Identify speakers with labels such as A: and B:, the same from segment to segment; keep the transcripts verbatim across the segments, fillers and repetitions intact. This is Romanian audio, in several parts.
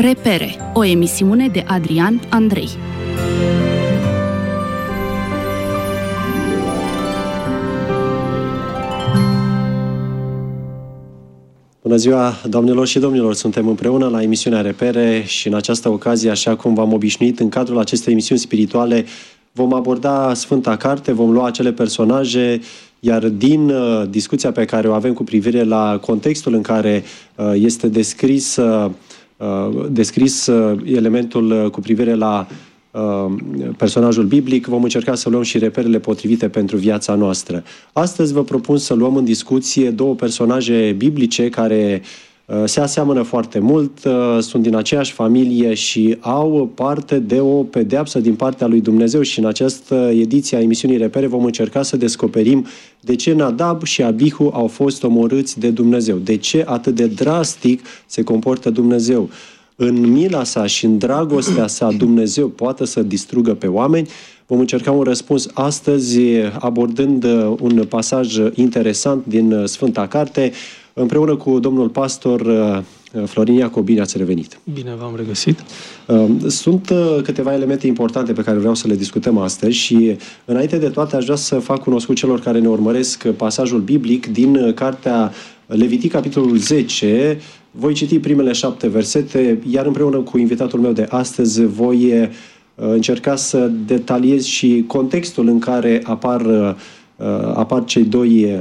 A: Repere, o emisiune de Adrian Andrei.
B: Bună ziua, doamnelor și domnilor! Suntem împreună la emisiunea Repere și în această ocazie, așa cum v-am obișnuit, în cadrul acestei emisiuni spirituale, vom aborda Sfânta Carte, vom lua acele personaje, iar din uh, discuția pe care o avem cu privire la contextul în care uh, este descris, uh, descris uh, elementul uh, cu privire la uh, personajul biblic, vom încerca să luăm și reperele potrivite pentru viața noastră. Astăzi vă propun să luăm în discuție două personaje biblice care uh, se aseamănă foarte mult, uh, sunt din aceeași familie și au parte de o pedeapsă din partea lui Dumnezeu și în această ediție a emisiunii Repere vom încerca să descoperim de ce Nadab și Abihu au fost omorâți de Dumnezeu, de ce atât de drastic se comportă Dumnezeu. În mila sa și în dragostea sa Dumnezeu poate să distrugă pe oameni. Vom încerca un răspuns astăzi abordând un pasaj interesant din Sfânta Carte. Împreună cu domnul pastor Florin Iacob, bine ați revenit!
C: Bine v-am regăsit!
B: Sunt câteva elemente importante pe care vreau să le discutăm astăzi și înainte de toate aș vrea să fac cunoscut celor care ne urmăresc pasajul biblic din cartea Levitic, capitolul zece. Voi citi primele șapte versete, iar împreună cu invitatul meu de astăzi voi încerca să detaliez și contextul în care apar, apar cei doi,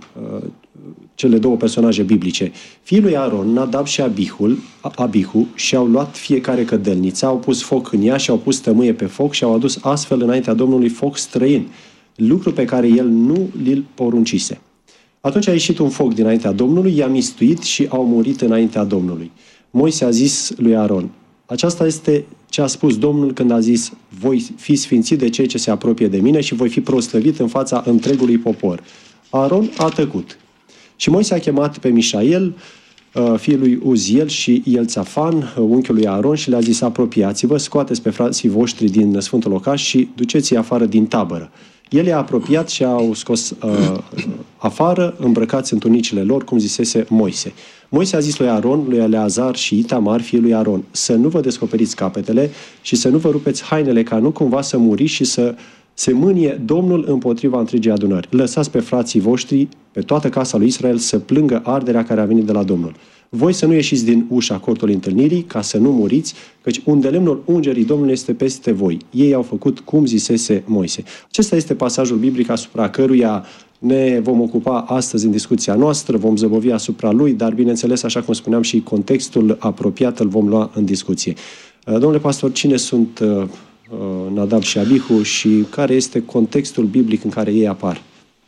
B: cele două personaje biblice. Fiii lui Aron, Nadab și Abihul, Abihu, și-au luat fiecare cădelniță, au pus foc în ea și au pus tămâie pe foc și au adus astfel înaintea Domnului foc străin, lucru pe care el nu l poruncise. Atunci a ieșit un foc dinaintea Domnului, i-a mistuit și au murit înaintea Domnului. Moise a zis lui Aron, aceasta este ce a spus Domnul când a zis, voi fi sfințit de cei ce se apropie de mine și voi fi proslăvit în fața întregului popor. Aron a tăcut. Și Moise a chemat pe Mișael, fiul lui Uziel și Elțafan, unchiul lui Aron, și le-a zis, apropiați-vă, scoateți pe frații voștri din Sfântul Locaș și duceți-i afară din tabără. El i-a apropiat și au scos uh, afară, îmbrăcați în tunicile lor, cum zisese Moise. Moise a zis lui Aron, lui Eleazar și Itamar, fiul lui Aron, să nu vă descoperiți capetele și să nu vă rupeți hainele, ca nu cumva să muriți și să se mânie Domnul împotriva întregii adunări. Lăsați pe frații voștri, pe toată casa lui Israel, să plângă arderea care a venit de la Domnul. Voi să nu ieșiți din ușa cortului întâlnirii, ca să nu muriți, căci unde lemnul ungerii Domnului este peste voi. Ei au făcut cum zisese Moise. Acesta este pasajul biblic asupra căruia ne vom ocupa astăzi în discuția noastră, vom zăbovi asupra lui, dar bineînțeles, așa cum spuneam, și contextul apropiat îl vom lua în discuție. Domnule pastor, cine sunt Nadab și Abihu și care este contextul biblic în care ei apar?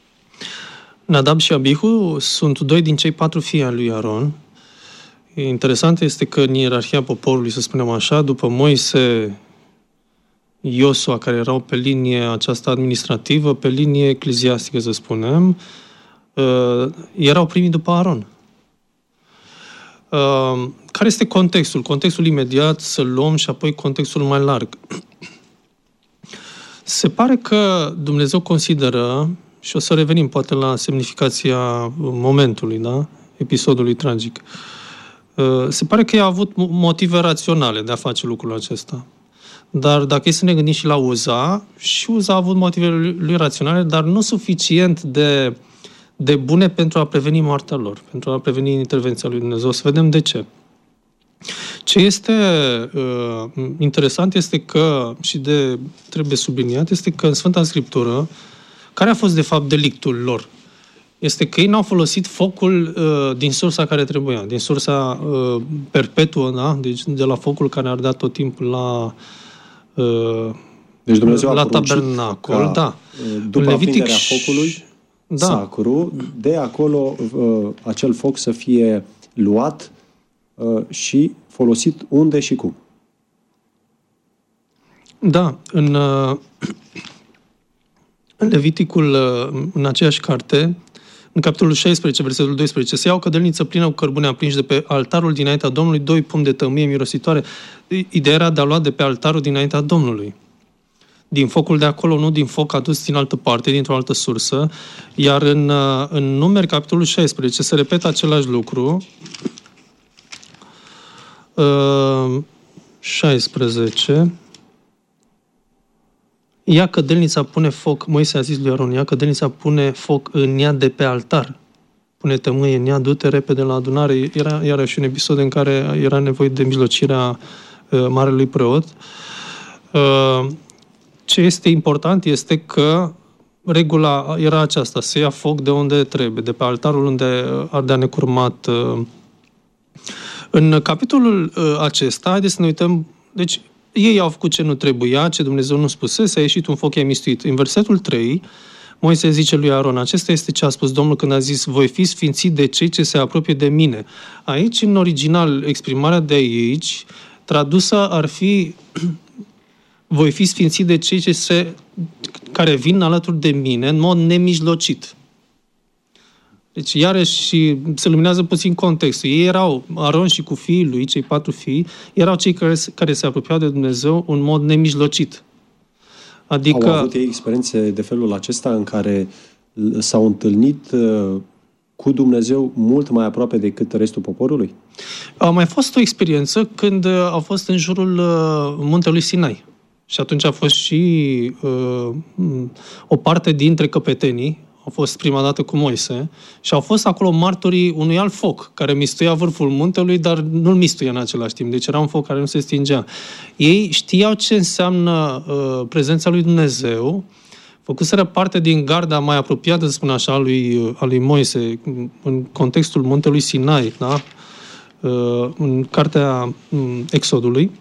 C: Nadab și Abihu sunt doi din cei patru fii ai lui Aron. Interesant este că în ierarhia poporului, să spunem așa, după Moise, Iosua, care erau pe linie aceasta administrativă, pe linie ecleziastică, să spunem, erau primii după Aron. Care este contextul? Contextul imediat să luăm și apoi contextul mai larg. Se pare că Dumnezeu consideră, și o să revenim poate la semnificația momentului, da? Episodului tragic, se pare că i-a avut motive raționale de a face lucrul acesta. Dar dacă e să ne gândim și la Uza, și Uza a avut motivele lui raționale, dar nu suficient de, de bune pentru a preveni moartea lor, pentru a preveni intervenția lui Dumnezeu. Să vedem de ce. Ce este uh, interesant este că, și de trebuie subliniat, este că în Sfânta Scriptură, care a fost de fapt delictul lor? Este că ei n-au folosit focul uh, din sursa care trebuia, din sursa uh, perpetuă, da? Deci de la focul care ardea tot timpul la, uh,
B: deci Dumnezeu
C: la tabernacol. Da.
B: După Levitic aprinderea focului da. sacru, de acolo uh, acel foc să fie luat uh, și folosit unde și cum.
C: Da, în, uh, în Leviticul, uh, în aceeași carte, în capitolul șaisprezece, versetul doisprezece, se iau cădelniță plină cu cărbune aprinși de pe altarul dinaintea Domnului, doi pumni de tămâie mirositoare. Ideea era de a lua de pe altarul dinaintea Domnului. Din focul de acolo, nu din foc adus din altă parte, dintr-o altă sursă. Iar în, în Numeri, capitolul șaisprezece, se repetă același lucru. șaisprezece. Ia cădelnița, pune foc, Moise a zis lui Aron, ia cădelnița, pune foc în ea de pe altar. Pune tămâie în ea, du-te repede la adunare. Era iarăși un episod în care era nevoie de mijlocirea uh, marelui preot. Uh, ce este important este că regula era aceasta, să ia foc de unde trebuie, de pe altarul unde ardea necurmat. Uh. În capitolul uh, acesta, haideți să ne uităm, deci ei au făcut ce nu trebuia, ce Dumnezeu nu spusese, a ieșit un foc, i-a mistuit. În versetul trei, Moise zice lui Aron, acesta este ce a spus Domnul când a zis, voi fi sfințiți de cei ce se apropie de mine. Aici, în original, exprimarea de aici, tradusă ar fi, voi fi sfințiți de cei ce se, care vin alături de mine, în mod nemijlocit. Deci, iarăși, se luminează puțin contextul. Ei erau, Aron și cu fiii lui, cei patru fii, erau cei care, care se apropiau de Dumnezeu în mod nemijlocit. Adică...
B: Au avut ei experiențe de felul acesta în care s-au întâlnit cu Dumnezeu mult mai aproape decât restul poporului?
C: A mai fost o experiență când au fost în jurul muntelui Sinai. Și atunci a fost și uh, o parte dintre căpetenii, au fost prima dată cu Moise, și au fost acolo martorii unui alt foc, care mistuia vârful muntelui, dar nu-l mistuia în același timp. Deci era un foc care nu se stingea. Ei știau ce înseamnă uh, prezența lui Dumnezeu, făcuseră parte din garda mai apropiată, să spun așa, a lui, a lui Moise, în contextul muntelui Sinai, da? Uh, în cartea um, Exodului,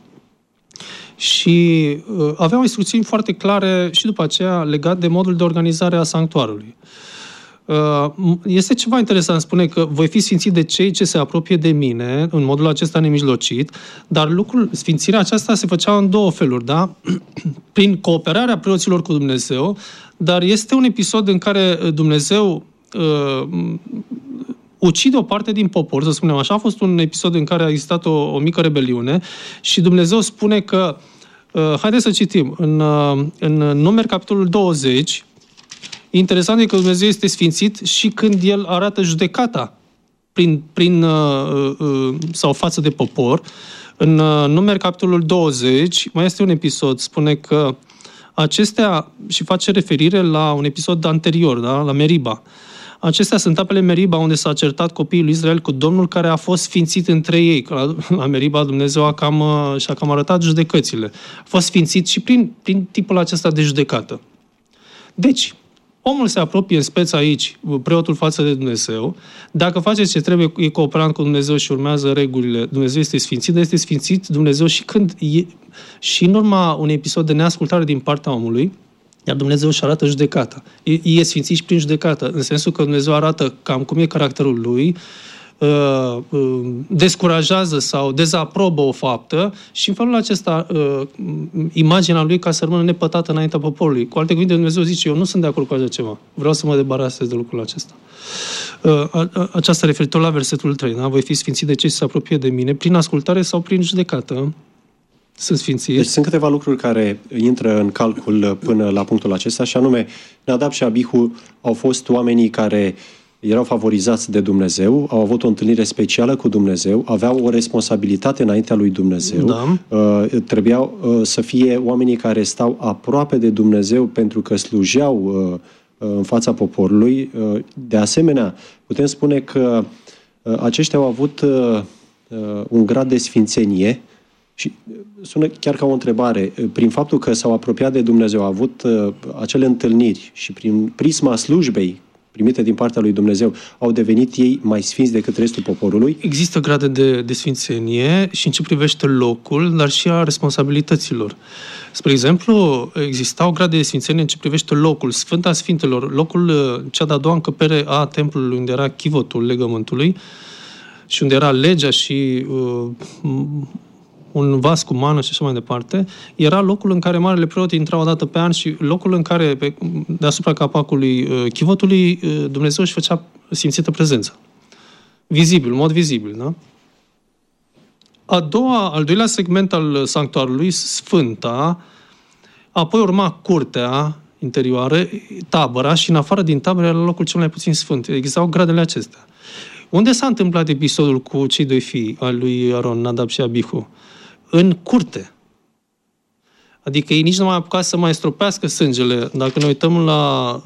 C: și uh, aveau instrucțiuni foarte clare și după aceea legat de modul de organizare a sanctuarului. Uh, este ceva interesant, spune că voi fi sfințit de cei ce se apropie de mine, în modul acesta nemijlocit, dar lucrul, sfințirea aceasta se făcea în două feluri, da? Prin cooperarea preoților cu Dumnezeu, dar este un episod în care Dumnezeu uh, ucide o parte din popor, să spunem așa. A fost un episod în care a existat o, o mică rebeliune și Dumnezeu spune că, uh, haideți să citim, în, uh, în Numeri, capitolul douăzeci, interesant e că Dumnezeu este sfințit și când El arată judecata prin, prin, uh, uh, sau față de popor. În uh, Numeri, capitolul douăzeci, mai este un episod, spune că acestea, și face referire la un episod anterior, da? La Meriba. Acestea sunt apele Meriba, unde s-a certat copiii lui Israel cu Domnul, care a fost sfințit între ei. La, la Meriba Dumnezeu a cam, și-a cam arătat judecățile. A fost sfințit și prin, prin tipul acesta de judecată. Deci, omul se apropie în speță aici, preotul față de Dumnezeu. Dacă face ce trebuie, e cooperant cu Dumnezeu și urmează regulile, Dumnezeu este sfințit, dar este sfințit Dumnezeu și când e, și în urma unui episod de neascultare din partea omului, iar Dumnezeu își arată judecata. E, e sfințit și prin judecată, în sensul că Dumnezeu arată cam cum e caracterul lui, uh, uh, descurajează sau dezaprobă o faptă și în felul acesta uh, imaginea lui ca să rămână nepătată înaintea poporului. Cu alte cuvinte, Dumnezeu zice, eu nu sunt de acord cu așa ceva. Vreau să mă debarasez de lucrul acesta. Uh, aceasta referitor la versetul trei. Da? Voi fi sfințit de cei ce se apropie de mine, prin ascultare sau prin judecată. Sunt sfințiți.
B: Deci sunt câteva lucruri care intră în calcul până la punctul acesta, și anume, Nadab și Abihu au fost oamenii care erau favorizați de Dumnezeu, au avut o întâlnire specială cu Dumnezeu, aveau o responsabilitate înaintea lui Dumnezeu,
C: da.
B: uh, trebuiau uh, să fie oamenii care stau aproape de Dumnezeu pentru că slujeau uh, în fața poporului. Uh, de asemenea, putem spune că uh, aceștia au avut uh, un grad de sfințenie. Și sună chiar ca o întrebare. Prin faptul că s-au apropiat de Dumnezeu, au avut uh, acele întâlniri și prin prisma slujbei primite din partea lui Dumnezeu, au devenit ei mai sfinți decât restul poporului?
C: Există grade de, de sfințenie și în ce privește locul, dar și a responsabilităților. Spre exemplu, existau grade de sfințenie în ce privește locul, Sfânta Sfintelor, locul, cea de-a doua încăpere a templului, unde era chivotul legământului și unde era legea și uh, un vas cu mană și așa mai departe, era locul în care marele preot intra o dată pe an și locul în care, pe, deasupra capacului uh, chivotului, uh, Dumnezeu își făcea simțită prezența. Vizibil, în mod vizibil, da? A doua, al doilea segment al sanctuarului, Sfânta, apoi urma curtea interioară, tabăra, și în afară din tabără era locul cel mai puțin sfânt. Existau gradele acestea. Unde s-a întâmplat episodul cu cei doi fii al lui Aron, Nadab și Abihu? În curte. Adică ei nici nu mai apucat să mai stropească sângele. Dacă ne uităm la,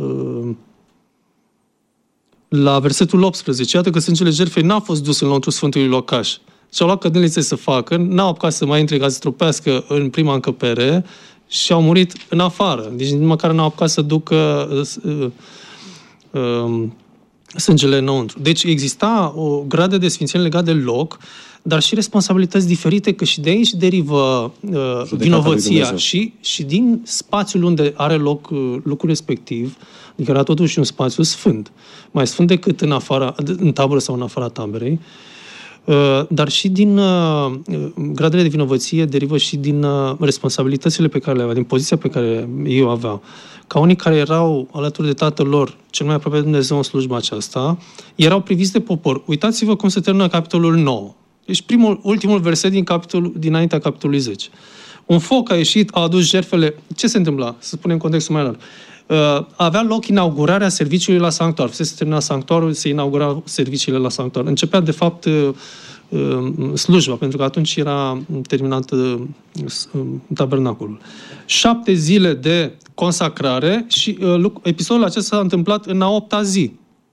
C: la versetul optsprezece, iată că sângele jertfei n-a fost dus înăuntru Sfântului Locaș. Și-au luat cădănițe să facă, n-au apucat să mai intre ca să stropească în prima încăpere și au murit în afară. Deci nici măcar n-au apucat să ducă uh, uh, sângele înăuntru. Deci exista o gradă de sfințenie legată de loc, dar și responsabilități diferite, că și de aici derivă uh, vinovăția și, și din spațiul unde are loc uh, lucrul respectiv, adică era totuși un spațiu sfânt, mai sfânt decât în, afara, în tabără sau în afara taberei, uh, dar și din uh, gradele de vinovăție derivă și din uh, responsabilitățile pe care le aveau, din poziția pe care ei o aveau. Ca unii care erau alături de tatăl lor, cel mai aproape de Dumnezeu în slujba aceasta, erau priviți de popor. Uitați-vă cum se termină capitolul nouă. Deci primul, ultimul verset din capitolul, dinaintea capitolului zece. Un foc a ieșit, a adus jertfele. Ce se întâmpla? Să spunem contextul mai larg. Uh, avea loc inaugurarea serviciului la sanctuar. Se termina sanctuarul, se inaugura serviciile la sanctuar. Începea, de fapt, uh, uh, slujba, pentru că atunci era terminat uh, tabernacolul. Șapte zile de consacrare și uh, episodul acesta s-a întâmplat în a opta zi,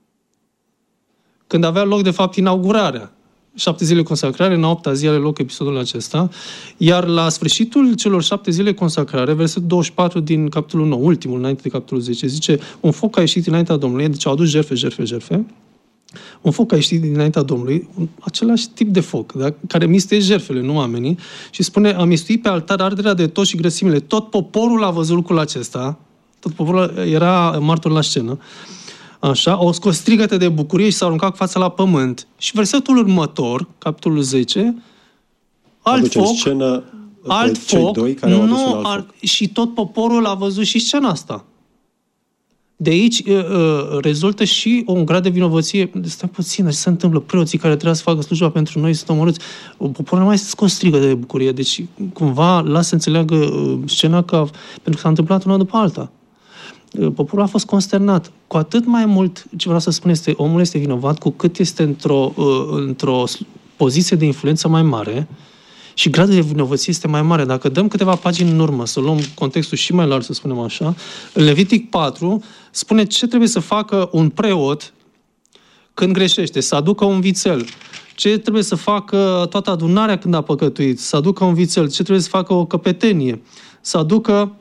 C: când avea loc, de fapt, inaugurarea. Șapte zile consacrare, în a opta zi are loc episodul acesta, iar la sfârșitul celor șapte zile consacrare, versetul douăzeci și patru din capitolul nouă, ultimul, înainte de capitolul zece, zice, un foc a ieșit dinaintea Domnului, deci au adus jertfe, jertfe, jertfe, un foc a ieșit dinaintea Domnului, același tip de foc, da? Care mistuie jertfele, nu oamenii, și spune, a mistuit pe altar arderea de tot și grăsimile. Tot poporul a văzut lucrul acesta, tot poporul era martor la scenă, așa, au scos strigăte de bucurie și s-au aruncat cu fața la pământ. Și versetul următor, capitolul zece, alt
B: aduce
C: foc,
B: scenă
C: alt foc,
B: doi care au adus
C: nu,
B: un alt
C: ar,
B: foc.
C: și tot poporul a văzut și scena asta. De aici uh, uh, rezultă și un grad de vinovăție. Stai puțin, ce se întâmplă? Preoții care trebuie să facă slujba pentru noi sunt omorâți. Poporul nu mai scos strigă de bucurie. Deci, cumva, lasă să înțeleagă uh, scena că, pentru că s-a întâmplat una după alta. Poporul a fost consternat. Cu atât mai mult, ce vreau să spun este, omul este vinovat cu cât este într-o, într-o poziție de influență mai mare și gradul de vinovăție este mai mare. Dacă dăm câteva pagini în urmă, să luăm contextul și mai larg, să spunem așa, în Levitic patru spune ce trebuie să facă un preot când greșește, să aducă un vițel. Ce trebuie să facă toată adunarea când a păcătuit, să aducă un vițel. Ce trebuie să facă o căpetenie, să aducă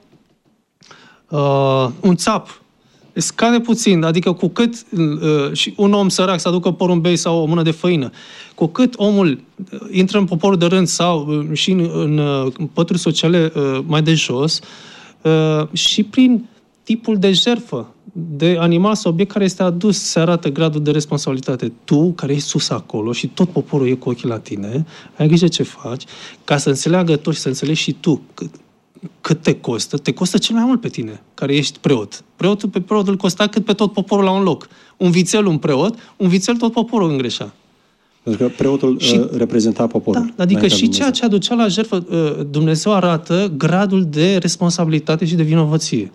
C: Uh, un țap. Scade puțin, adică cu cât uh, și un om sărac să aducă porumbei sau o mână de făină, cu cât omul uh, intră în poporul de rând sau uh, și în, în uh, pături sociale uh, mai de jos, uh, și prin tipul de jertfă, de animal sau obiect care este adus, se arată gradul de responsabilitate. Tu, care ești sus acolo și tot poporul e cu ochii la tine, ai grijă ce faci, ca să înțeleagă tot și să înțelegi și tu cât cât te costă, te costă cel mai mult pe tine, care ești preot. Preotul pe preot îl costa cât pe tot poporul la un loc. Un vițel, un preot, un vițel tot poporul îngreșea.
B: Pentru că preotul și, uh, reprezenta poporul.
C: Da, adică și ceea ce aducea la jertfă, uh, Dumnezeu arată gradul de responsabilitate și de vinovăție.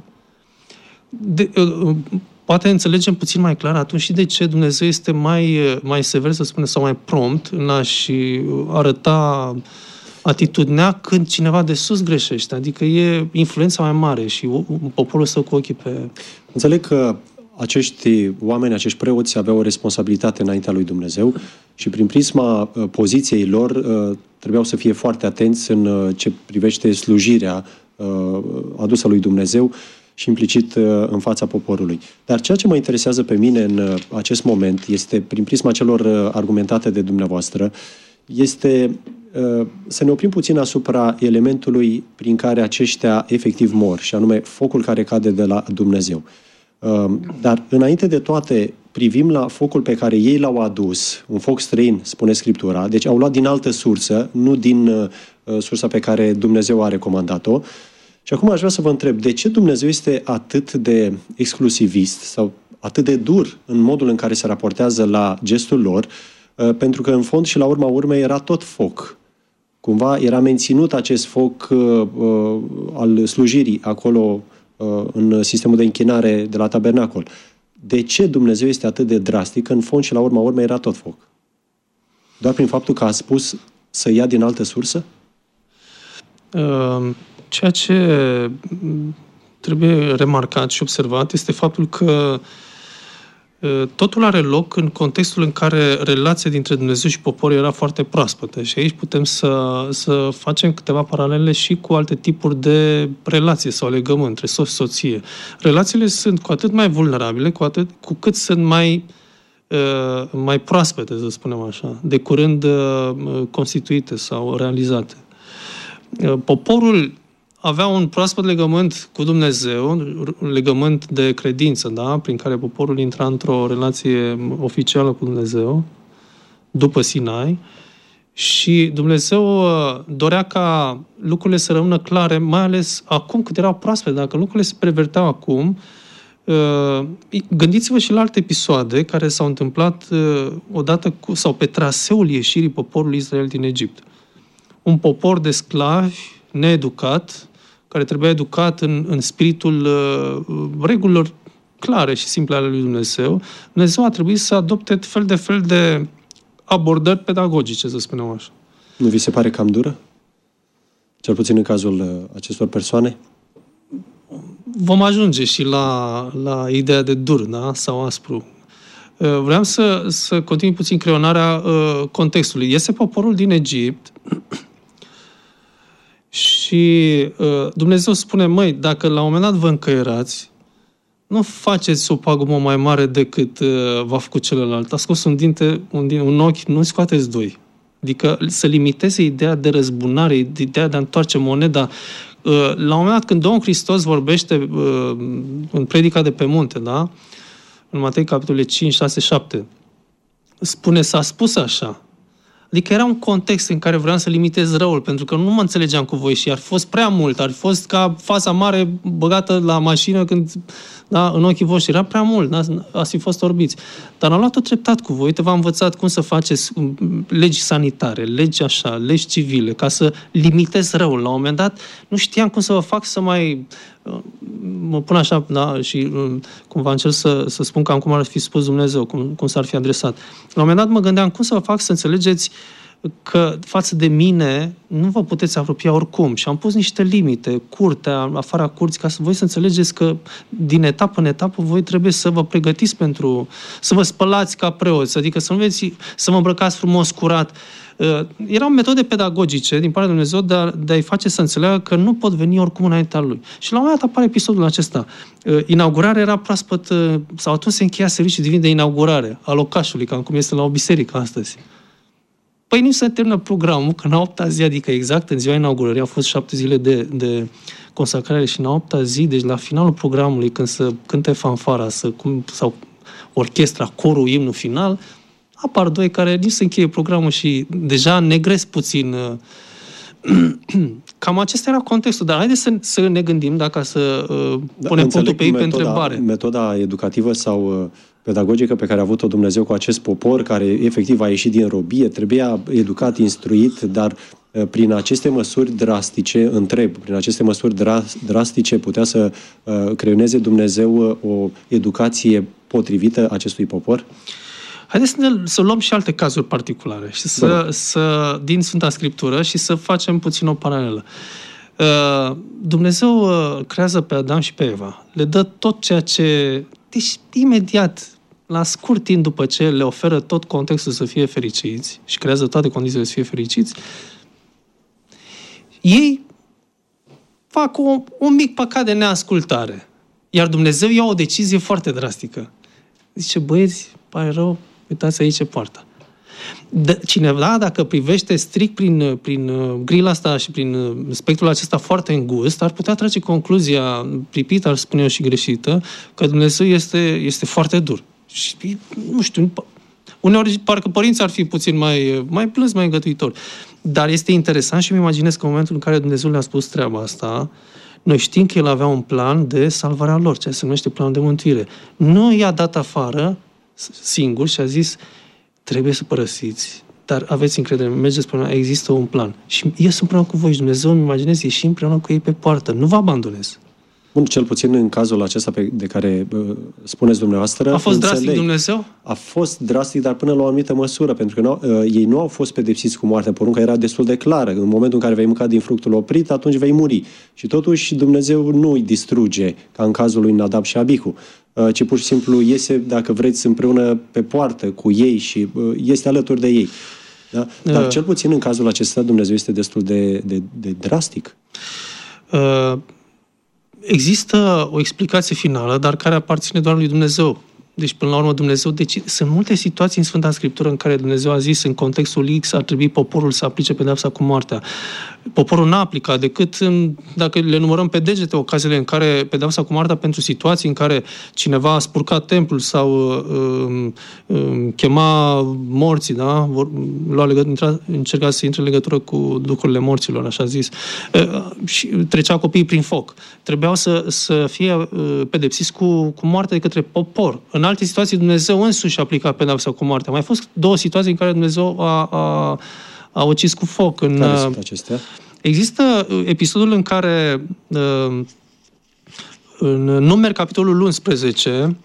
C: De, uh, poate înțelegem puțin mai clar atunci și de ce Dumnezeu este mai, mai sever, să spunem, sau mai prompt în a-și arăta atitudinea când cineva de sus greșește. Adică e influența mai mare și poporul stă cu ochii pe...
B: Înțeleg că acești oameni, acești preoți aveau o responsabilitate înaintea lui Dumnezeu și prin prisma poziției lor trebuiau să fie foarte atenți în ce privește slujirea adusă lui Dumnezeu și implicit în fața poporului. Dar ceea ce mă interesează pe mine în acest moment este, prin prisma celor argumentate de dumneavoastră, este să ne oprim puțin asupra elementului prin care aceștia efectiv mor, și anume focul care cade de la Dumnezeu. Dar înainte de toate privim la focul pe care ei l-au adus, un foc străin, spune Scriptura, deci au luat din altă sursă, nu din sursa pe care Dumnezeu a recomandat-o. Și acum aș vrea să vă întreb, de ce Dumnezeu este atât de exclusivist sau atât de dur în modul în care se raportează la gestul lor, pentru că în fond și la urma urmei era tot foc. Cumva era menținut acest foc uh, al slujirii acolo uh, în sistemul de închinare de la tabernacol. de ce Dumnezeu este atât de drastic, că în fond și la urma urmei era tot foc? Doar prin faptul că a spus să ia din altă sursă?
C: Ceea ce trebuie remarcat și observat este faptul că totul are loc în contextul în care relația dintre Dumnezeu și popor era foarte proaspătă. Și aici putem să, să facem câteva paralele și cu alte tipuri de relație sau legământ între soț și soție. Relațiile sunt cu atât mai vulnerabile, cu, atât, cu cât sunt mai, uh, mai proaspete, să spunem așa, de curând uh, constituite sau realizate. Uh, poporul avea un proaspăt legământ cu Dumnezeu, un legământ de credință, da? Prin care poporul intra într-o relație oficială cu Dumnezeu, după Sinai, și Dumnezeu dorea ca lucrurile să rămână clare, mai ales acum cât erau proaspete. Dacă lucrurile se perverteau acum, gândiți-vă și la alte episoade care s-au întâmplat odată cu, sau pe traseul ieșirii poporului Israel din Egipt. Un popor de sclavi needucat, care trebuia educat în, în spiritul uh, regulilor clare și simple ale lui Dumnezeu, Dumnezeu a trebuit să adopte fel de fel de abordări pedagogice, să spunem așa.
B: Nu vi se pare cam dură? Cel puțin în cazul uh, acestor persoane?
C: Vom ajunge și la, la ideea de dur, da? Sau aspru. Uh, vreau să, să continui puțin creionarea uh, contextului. Este poporul din Egipt și uh, Dumnezeu spune, măi, dacă la un moment dat vă încăierați, nu faceți o pagubă mai mare decât uh, v-a făcut celălalt. A scos un dinte, un, din, un ochi, nu scoateți doi. Adică să limiteze ideea de răzbunare, ideea de a întoarce moneda. Uh, la un moment dat, când Domnul Hristos vorbește uh, în predica de pe munte, da? În Matei, capitolele cinci, șase, șapte, spune, s-a spus așa. Adică era un context în care vreau să limitez răul, pentru că nu mă înțelegeam cu voi și ar fi fost prea mult, ar fi fost ca fața mare băgată la mașină când, da, în ochii voștri. Era prea mult, da? Ați fi fost orbiți. Dar am luat-o treptat cu voi, te v-am învățat cum să faceți legi sanitare, legi așa, legi civile, ca să limitez răul. La un moment dat nu știam cum să vă fac să mai... mă pun așa, da, și cumva încerc să, să spun cam cum ar fi spus Dumnezeu, cum, cum s-ar fi adresat. La un moment dat mă gândeam cum să vă fac să înțelegeți că față de mine nu vă puteți apropia oricum. Și am pus niște limite, curtea, afara curții, ca să voi să înțelegeți că din etapă în etapă voi trebuie să vă pregătiți pentru, să vă spălați ca preoți, adică să nu veți, să vă îmbrăcați frumos, curat. Erau metode pedagogice din partea lui Dumnezeu de, a, de a-i face să înțeleagă că nu pot veni oricum înaintea lui. Și la un moment dat apare episodul acesta. Inaugurarea era proaspăt, sau atunci se încheia serviciul divin de inaugurare a locașului, cam cum este la o biserică astăzi. Păi nu se termină programul, că în a opta zi, adică exact în ziua inaugurării, au fost șapte zile de, de consacrare și în a opta zi, deci la finalul programului, când se cânte fanfara să, cum, sau orchestra, corul, imnul final, apar doi care nici se încheie programul și deja negresc puțin. Cam acesta era contextul, dar haideți să, să ne gândim dacă să uh, da, punem punctul pe ei pe întrebare.
B: Metoda educativă sau uh, pedagogică pe care a avut-o Dumnezeu cu acest popor, care efectiv a ieșit din robie, trebuia educat, instruit, dar uh, prin aceste măsuri drastice, întreb, prin aceste măsuri dra- drastice putea să uh, creioneze Dumnezeu uh, o educație potrivită acestui popor?
C: Haideți să, ne, să luăm și alte cazuri particulare și să, să, din Sfânta Scriptură și să facem puțin o paralelă. Uh, Dumnezeu uh, creează pe Adam și pe Eva. Le dă tot ceea ce... Deci, imediat, la scurt timp după ce le oferă tot contextul să fie fericiți și creează toate condițiile să fie fericiți, ei fac o, un mic păcat de neascultare. Iar Dumnezeu ia o decizie foarte drastică. Zice, băieți, pare rău, uitați aici ce poartă. De, cineva, dacă privește strict prin, prin grila asta și prin spectrul acesta foarte îngust, ar putea trage concluzia pripită, ar spune eu și greșită, că Dumnezeu este, este foarte dur. Și, nu știu, uneori parcă părinții ar fi puțin mai, mai plâns, mai îngătuitori. Dar este interesant și îmi imaginez că în momentul în care Dumnezeu le-a spus treaba asta, noi știm că El avea un plan de salvare a lor, ceea ce se numește planul de mântuire. Nu i-a dat afară singur și a zis, trebuie să părăsiți, dar aveți încredere, mergeți până, există un plan. Și ies împreună cu voi și Dumnezeu, îmi imaginez, ieși împreună cu ei pe poartă. Nu vă abandonez.
B: Bun, cel puțin în cazul acesta pe, de care uh, spuneți dumneavoastră...
C: A fost
B: înțeleg,
C: drastic Dumnezeu?
B: A fost drastic, dar până la o anumită măsură, pentru că uh, ei nu au fost pedepsiți cu moartea. Porunca era destul de clară. În momentul în care vei mânca din fructul oprit, atunci vei muri. Și totuși Dumnezeu nu îi distruge, ca în cazul lui Nadab și Abihu, uh, ci pur și simplu iese, dacă vreți, împreună pe poartă cu ei și uh, este alături de ei. Da? Dar uh. cel puțin în cazul acesta Dumnezeu este destul de, de, de drastic.
C: Uh. Există o explicație finală, dar care aparține doar lui Dumnezeu. Deci, până la urmă, Dumnezeu decide. Sunt multe situații în Sfânta Scriptură în care Dumnezeu a zis, în contextul X, ar trebui poporul să aplice pedeapsa cu moartea. Poporul n-a aplicat decât, în, dacă le numărăm pe degete, ocaziile în care pedeapsa cu moartea pentru situații în care cineva a spurcat templul sau uh, uh, chema morții, da? Vor, lua legătură, încerca să intre în legătură cu duhurile morților, așa zis, uh, și trecea copiii prin foc. Trebuiau să, să fie uh, pedepsiți cu, cu moartea de către popor. În alte situații Dumnezeu însuși a aplicat pedeapsa cu moartea. Mai fost două situații în care Dumnezeu a, a, a ucis cu foc. În,
B: care sunt acestea?
C: Există episodul în care în Numeri, capitolul unsprezece,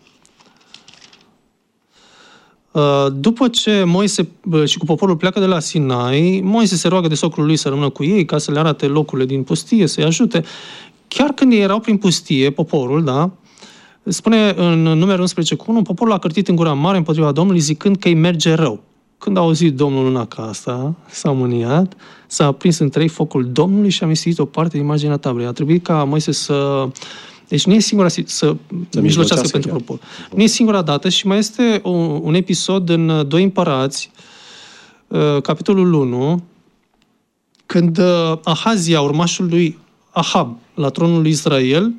C: după ce Moise și cu poporul pleacă de la Sinai, Moise se roagă de socrul lui să rămână cu ei ca să le arate locurile din pustie, să-i ajute. Chiar când ei erau prin pustie, poporul, da, spune în Numeri unsprezece cu unu, poporul a cârtit în gura mare împotriva Domnului zicând că îi merge rău. Când a auzit Domnul una ca asta, s-a mâniat, s-a aprins în trei focul Domnului și a mistuit o parte din imaginea tablei. A trebuit ca Moise să... Deci nu e singura să, să mijlocească pentru popor. Nu e singura dată și mai este un, un episod în Doi Împărați, capitolul unu, când Ahazia, urmașul lui Ahab, la tronul lui Israel,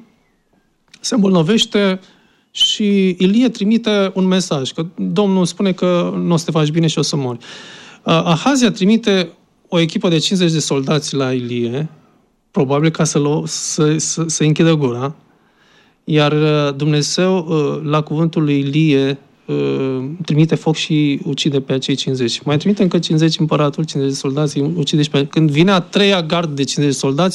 C: se îmbolnăvește și Ilie trimite un mesaj, că Domnul spune că nu o să te faci bine și o să mori. Ahazia trimite o echipă de cincizeci de soldați la Ilie, probabil ca să, să, să, să închidă gura, iar Dumnezeu, la cuvântul lui Ilie, trimite foc și ucide pe acei cincizeci. Mai trimite încă cincizeci împăratul, cincizeci de soldați, ucide și pe... Când vine a treia gardă de cincizeci de soldați,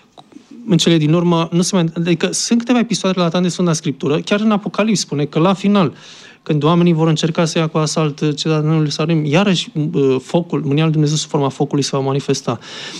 C: în cele din urmă, nu se mai... Adică sunt câteva episoade relatate de Sfânta Scriptură, chiar în Apocalips spune că la final, când oamenii vor încerca să ia cu asalt cetatea lui Ierusalim, iarăși focul, mânia lui Dumnezeu sub forma focului se va manifesta.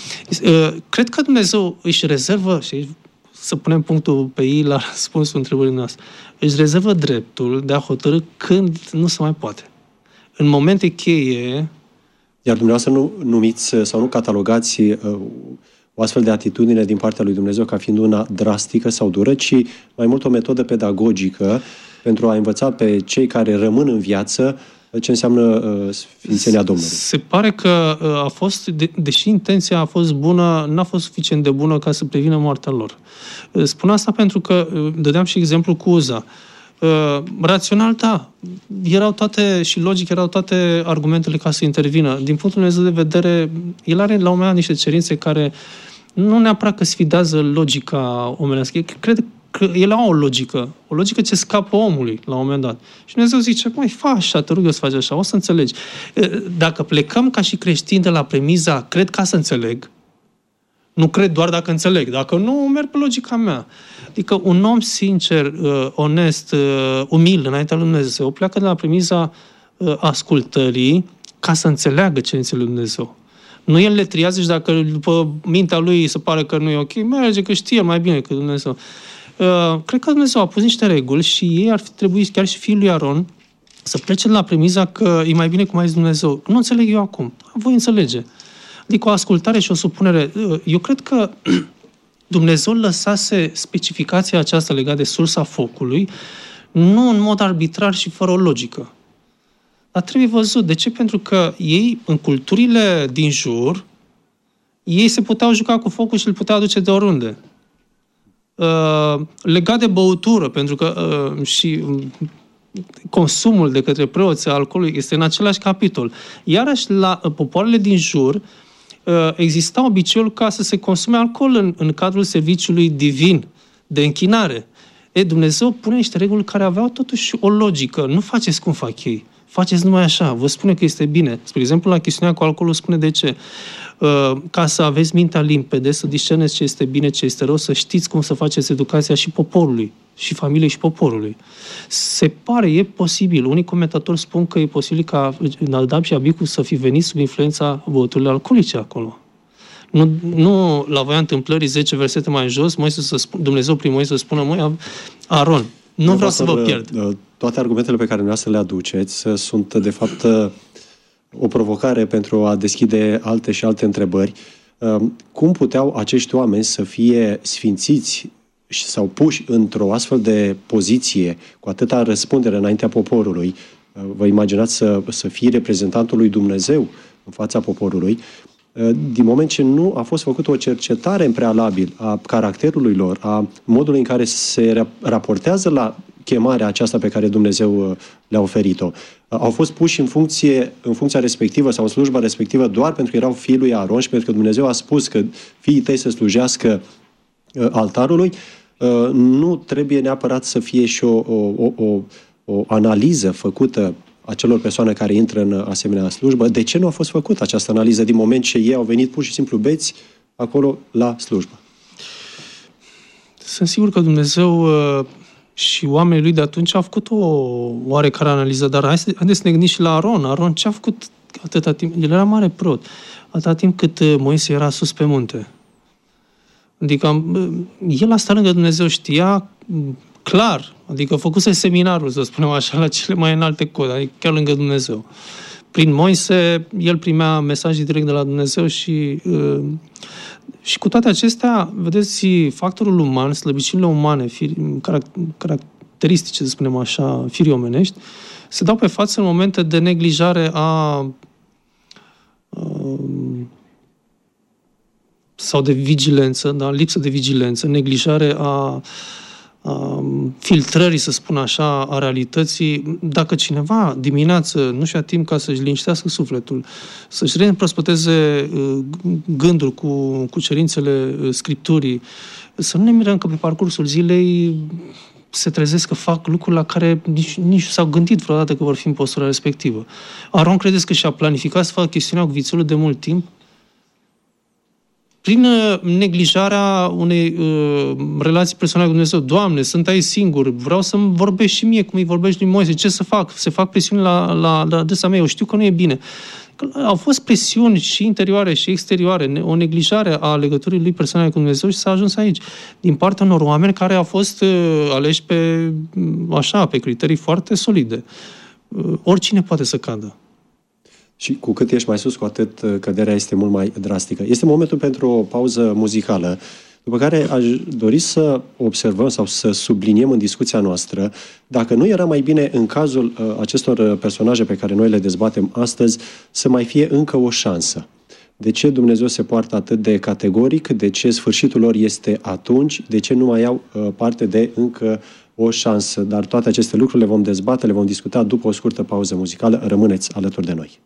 C: Cred că Dumnezeu își rezervă, și să punem punctul pe ei la răspunsul întrebării noastre, își rezervă dreptul de a hotărâ când nu se mai poate. În momente cheie...
B: Iar dumneavoastră nu numiți sau nu catalogați uh, o astfel de atitudine din partea lui Dumnezeu ca fiind una drastică sau dură, ci mai mult o metodă pedagogică pentru a învăța pe cei care rămân în viață ce înseamnă uh, sfințenia Domnului.
C: Se pare că uh, a fost, de, deși intenția a fost bună, n-a fost suficient de bună ca să prevină moartea lor. Uh, spun asta pentru că uh, dădeam și exemplu cu Uza. Uh, rațional, da, erau toate, și logic, erau toate argumentele ca să intervină. Din punctul meu de vedere, el are la un moment dat niște cerințe care nu neapărat că sfidează logica omenească. Cred că ele au o logică, o logică ce scapă omului la un moment dat. Și Dumnezeu zice, măi, fă așa, te rog eu să faci așa, o să înțelegi. Dacă plecăm ca și creștini de la premiza, cred ca să înțeleg, nu cred doar dacă înțeleg, dacă nu, merg pe logica mea. Adică un om sincer, onest, umil înaintea lui Dumnezeu, pleacă de la premiza ascultării ca să înțeleagă cerințele lui Dumnezeu. Nu el le triază și dacă după mintea lui se pare că nu e ok, merge că știe mai bine că Dumnezeu. Uh, cred că Dumnezeu a pus niște reguli și ei ar fi trebuit, chiar și fiul lui Aron, să plece de la premiza că e mai bine cum a zis Dumnezeu. Nu înțeleg eu acum. Voi înțelege. Adică o ascultare și o supunere. Uh, eu cred că Dumnezeu lăsase specificația aceasta legată de sursa focului, nu în mod arbitrar și fără o logică. Dar trebuie văzut. De ce? Pentru că ei, în culturile din jur, ei se puteau juca cu focul și îl puteau aduce de oriunde. Uh, legat de băutură, pentru că uh, și consumul de către preoții alcoolului este în același capitol. Iarăși, la uh, popoarele din jur, uh, exista obiceiul ca să se consume alcool în, în cadrul serviciului divin de închinare. E, Dumnezeu pune niște reguli care aveau totuși o logică. Nu faceți cum fac ei. Faceți numai așa, vă spune că este bine. Spre exemplu, la chestiunea cu alcoolul spune de ce. Ca să aveți mintea limpede, să discerneți ce este bine, ce este rău, să știți cum să faceți educația și poporului, și familiei și poporului. Se pare, e posibil. Unii comentatori spun că e posibil ca Nadab și Abihu să fi venit sub influența băuturilor alcoolice acolo. Nu, nu la voia întâmplării zece versete mai jos, Moise să spun, Dumnezeu prin Moise să spună, măi, Aron, nu vreau, vreau să vă pierd.
B: Toate argumentele pe care dumneavoastră le aduceți sunt, de fapt, o provocare pentru a deschide alte și alte întrebări. Cum puteau acești oameni să fie sfințiți sau puși într-o astfel de poziție, cu atâta răspundere înaintea poporului? Vă imaginați să, să fie reprezentantul lui Dumnezeu în fața poporului, din moment ce nu a fost făcută o cercetare în prealabil a caracterului lor, a modului în care se raportează la chemarea aceasta pe care Dumnezeu le-a oferit-o. Au fost puși în funcție, în funcția respectivă sau în slujba respectivă doar pentru că erau fiii lui Aron și pentru că Dumnezeu a spus că fiii tăi să slujească altarului. Nu trebuie neapărat să fie și o, o, o, o analiză făcută a celor persoane care intră în asemenea slujbă. De ce nu a fost făcută această analiză din moment ce ei au venit pur și simplu beți acolo la slujbă?
C: Sunt sigur că Dumnezeu și oamenii lui de atunci au făcut o oarecare analiză, dar haideți să ne gândim și la Aron. Aron ce a făcut atâta timp? El era mare preot. Atâta timp cât Moise era sus pe munte. Adică el a stat lângă Dumnezeu, știa clar, adică făcuse seminarul, să spunem așa, la cele mai înalte code, adică chiar lângă Dumnezeu. Prin Moise, el primea mesaje direct de la Dumnezeu și, și cu toate acestea, vedeți, factorul uman, slăbiciunile umane, firi, caracteristice, să spunem așa, firii omenești, se dau pe față în momente de neglijare a sau de vigilență, da? Lipsă de vigilență, neglijare a a filtrării, să spun așa, a realității. Dacă cineva dimineață nu și-a timp ca să-și liniștească sufletul, să-și reîmprospăteze gândul cu, cu cerințele Scripturii, să nu ne mirăm că pe parcursul zilei se trezesc că fac lucruri la care nici, nici s-au gândit vreodată că vor fi în postura respectivă. Aron, credeți că și-a planificat să facă chestiunea cu vițelul de mult timp? Prin neglijarea unei uh, relații personale cu Dumnezeu. Doamne, sunt aici singur, vreau să-mi vorbești și mie cum îi vorbești lui Moise. Ce să fac? Se fac presiuni la, la, la adresa mea. Eu știu că nu e bine. Că au fost presiuni și interioare și exterioare, o neglijare a legăturii lui personale cu Dumnezeu și s-a ajuns aici. Din partea unor oameni care au fost uh, aleși pe, așa, pe criterii foarte solide. Uh, oricine poate să cadă.
B: Și cu cât ești mai sus, cu atât căderea este mult mai drastică. Este momentul pentru o pauză muzicală, după care aș dori să observăm sau să subliniem în discuția noastră dacă nu era mai bine în cazul acestor personaje pe care noi le dezbatem astăzi să mai fie încă o șansă. De ce Dumnezeu se poartă atât de categoric? De ce sfârșitul lor este atunci? De ce nu mai au parte de încă o șansă? Dar toate aceste lucruri le vom dezbate, le vom discuta după o scurtă pauză muzicală. Rămâneți alături de noi.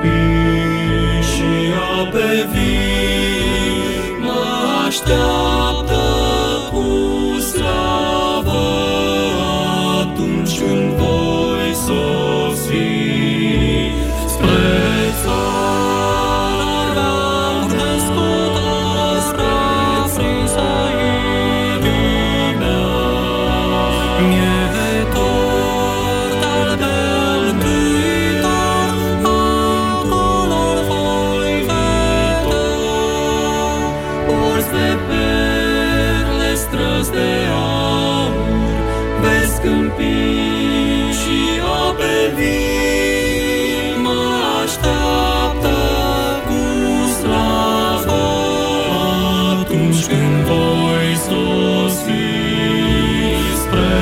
D: scâmpii și ape vii, mă așteaptă cu slavă atunci când voi sosi spre țara născută prința inimii mea. Mie tot al meu Mântuitor, acolo voi vedea porți de perle, străzi de aur, vezi câmpii și ape vii, mă așteaptă cu slavă atunci când voi sosi spre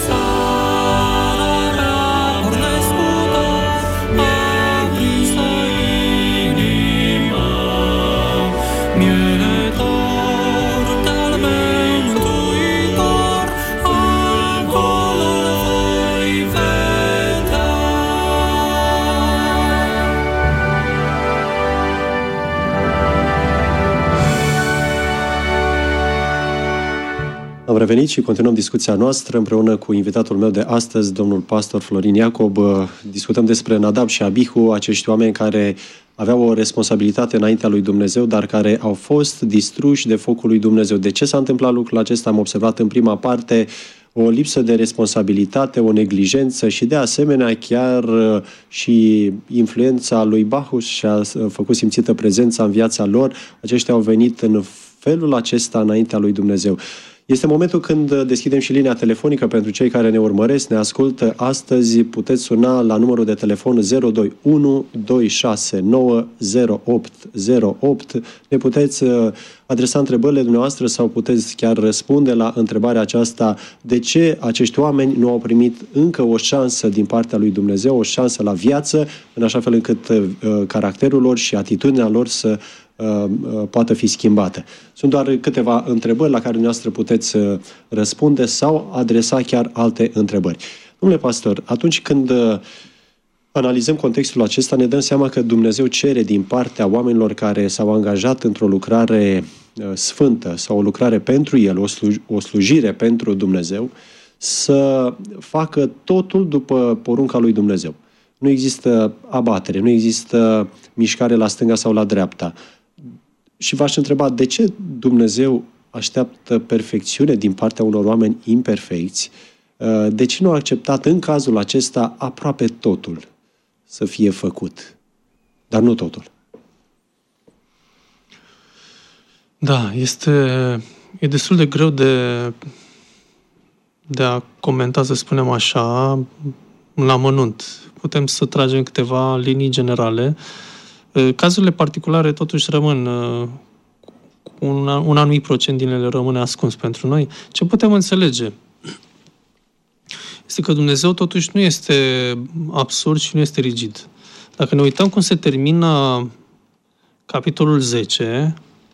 D: țara născută prința inima. Mie tot al meu Mântuitor, acolo voi vedea.
B: Am revenit și continuăm discuția noastră împreună cu invitatul meu de astăzi, domnul pastor Florin Iacob. Discutăm despre Nadab și Abihu, acești oameni care aveau o responsabilitate înaintea lui Dumnezeu, dar care au fost distruși de focul lui Dumnezeu. De ce s-a întâmplat lucrul acesta? Am observat în prima parte o lipsă de responsabilitate, o neglijență și de asemenea chiar uh, și influența lui Bahus și-a uh, făcut simțită prezența în viața lor. Aceștia au venit în felul acesta înaintea lui Dumnezeu. Este momentul când deschidem și linia telefonică pentru cei care ne urmăresc, ne ascultă astăzi. Puteți suna la numărul de telefon zero doi unu doi șase nouă zero opt zero opt. Ne puteți adresa întrebările dumneavoastră sau puteți chiar răspunde la întrebarea aceasta: de ce acești oameni nu au primit încă o șansă din partea lui Dumnezeu, o șansă la viață, în așa fel încât uh, caracterul lor și atitudinea lor să poată fi schimbată. Sunt doar câteva întrebări la care dumneavoastră puteți răspunde sau adresa chiar alte întrebări. Domnule pastor, atunci când analizăm contextul acesta, ne dăm seama că Dumnezeu cere din partea oamenilor care s-au angajat într-o lucrare sfântă sau o lucrare pentru El, o, sluj- o slujire pentru Dumnezeu, să facă totul după porunca lui Dumnezeu. Nu există abatere, nu există mișcare la stânga sau la dreapta. Și v-aș întreba, de ce Dumnezeu așteaptă perfecțiune din partea unor oameni imperfecți? De ce nu a acceptat în cazul acesta aproape totul să fie făcut, dar nu totul?
C: Da, este e destul de greu de, de a comenta, să spunem așa, la amănunt. Putem să tragem câteva linii generale. Cazurile particulare totuși rămân, un, un anumit procent din ele rămâne ascuns pentru noi. Ce putem înțelege este că Dumnezeu totuși nu este absurd și nu este rigid. Dacă ne uităm cum se termină capitolul zece,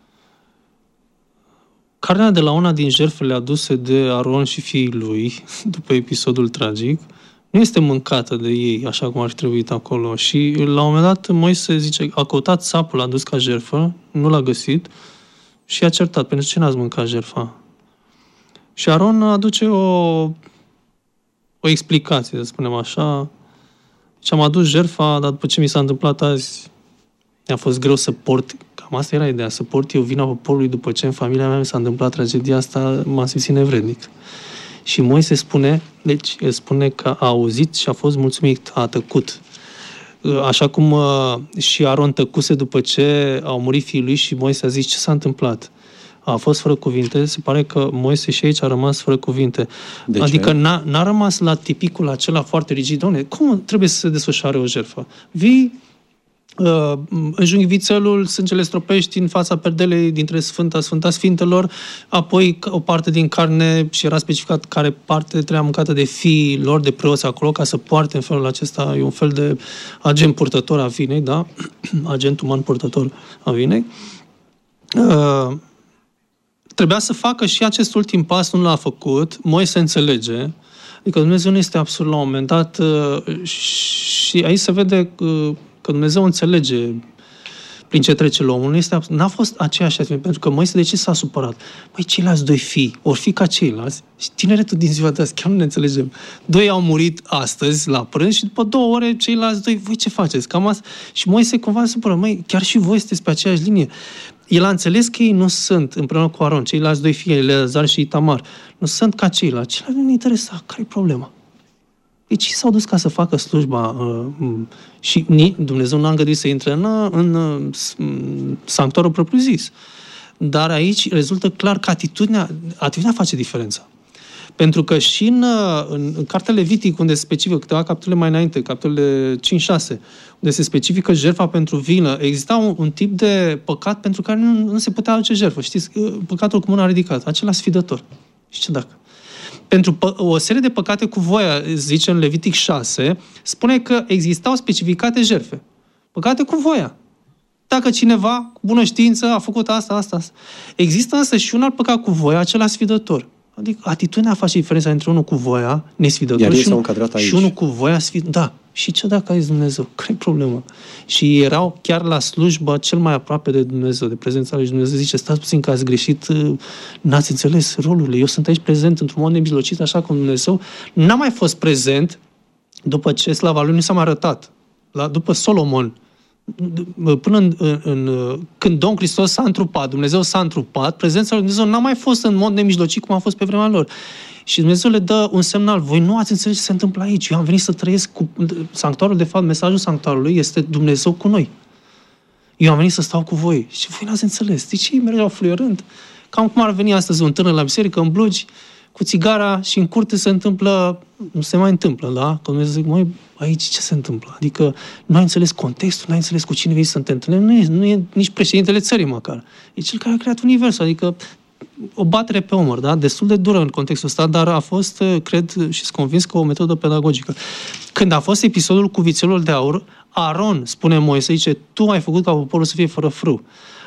C: carnea de la una din jertfele aduse de Aron și fiii lui, după episodul tragic, nu este mâncată de ei, așa cum ar fi trebuit acolo. Și la un moment dat Moise zice, a căutat țapul adus ca jertfă, nu l-a găsit și a certat, pentru ce n-ați mâncat jertfa? Și Aron aduce o, o explicație, să spunem așa. Și am adus jertfa, dar după ce mi s-a întâmplat azi, mi-a fost greu să port, cam asta era ideea, să port eu vina poporului după ce în familia mea mi s-a întâmplat tragedia asta, m-am simțit nevrednic. Și Moise spune, deci spune că a auzit și a fost mulțumit, a tăcut. Așa cum uh, și Aron tăcuse după ce au murit fiii lui și Moise a zis ce s-a întâmplat. A fost fără cuvinte, se pare că Moise și aici a rămas fără cuvinte. De adică n-a, n-a rămas la tipicul acela foarte rigid. Doamne, cum trebuie să se desfășoare o jertfă? Vii, uh, înjunghi vițelul, sângele stropești în fața perdelei dintre Sfânta, Sfânta Sfintelor, apoi o parte din carne, și era specificat care parte trebuia mâncată de fiii lor, de preoți acolo, ca să poarte în felul acesta, e un fel de agent purtător a vinei, da? Agent uman purtător a vinei. Uh, Trebuia să facă și acest ultim pas, nu l-a făcut. Moise înțelege. Adică Dumnezeu nu este absurd la un moment dat și aici se vede că Dumnezeu înțelege prin ce trece omul, nu este, n-a fost aceeași atitudine, pentru că Moise de ce s-a supărat? Măi, ceilalți doi fii, ori fi ca ceilalți, și tineretul din ziua de azi, chiar nu ne înțelegem. Doi au murit astăzi la prânz și după două ore ceilalți doi, voi ce faceți? Cam asta. Și Moise cumva se supără, măi, chiar și voi sunteți pe aceeași linie. El a înțeles că ei nu sunt, împreună cu Aron, ceilalți doi fii, Eleazar și Itamar, nu sunt ca ceilalți. Ceilalți nu ne interesa. Care-i problema? Deci s-au dus ca să facă slujba uh, și Dumnezeu nu a îngăduit să intre în, în, în sanctuarul propriu-zis. Dar aici rezultă clar că atitudinea, atitudinea face diferența. Pentru că și în, în, în cartea Levitic, unde se specifică câteva capitole mai înainte, capitolele cinci șase, unde se specifică jertfa pentru vină, exista un, un tip de păcat pentru care nu, nu se putea aduce jertfă. Știți, păcatul cu mâna ridicată, acela sfidător. Și ce dacă? Pentru o serie de păcate cu voia, zice în Levitic șase, spune că existau specificate jertfe. Păcate cu voia. Dacă cineva, cu bună știință, a făcut asta, asta, asta. Există însă și un alt păcat cu voia, acela sfidător. Adică atitudinea face diferența între unul cu voia, nesfidător, și, un, și unul cu voia sfidător. Da. Și ce dacă ai Dumnezeu? Care-i problema? Și erau chiar la slujbă cel mai aproape de Dumnezeu, de prezența lui Dumnezeu. Zice, stați puțin că ați greșit, n-ați înțeles rolurile. Eu sunt aici prezent într-un mod nemijlocit, așa cum Dumnezeu n-a mai fost prezent după ce slava lui nu s-a mai arătat. La, după Solomon, până în, în, în, când Domnul Hristos s-a întrupat, Dumnezeu s-a întrupat, prezența lui Dumnezeu n-a mai fost în mod nemijlocit cum a fost pe vremea lor. Și Dumnezeu le dă un semnal. Voi nu ați înțeles ce se întâmplă aici. Eu am venit să trăiesc cu sanctuarul, de fapt, mesajul sanctuarului este Dumnezeu cu noi. Eu am venit să stau cu voi. Și voi n-ați înțeles. De ce ei mergeau fluierând? Cam cum ar veni astăzi un tânăr la biserică, în blugi, cu țigara și în curte se întâmplă, nu se mai întâmplă, da? Că Dumnezeu zic, măi, aici ce se întâmplă? Adică nu ai înțeles contextul, nu ai înțeles cu cine vei să te întâlnești, nu e, nu e nici președintele țării măcar. E cel care a creat universul, adică o batere pe umăr, da? Destul de dură în contextul ăsta, dar a fost, cred și sunt convins că o metodă pedagogică. Când a fost episodul cu vițelul de aur, Aron, spune Moise, zice, tu ai făcut ca poporul să fie fără frâu.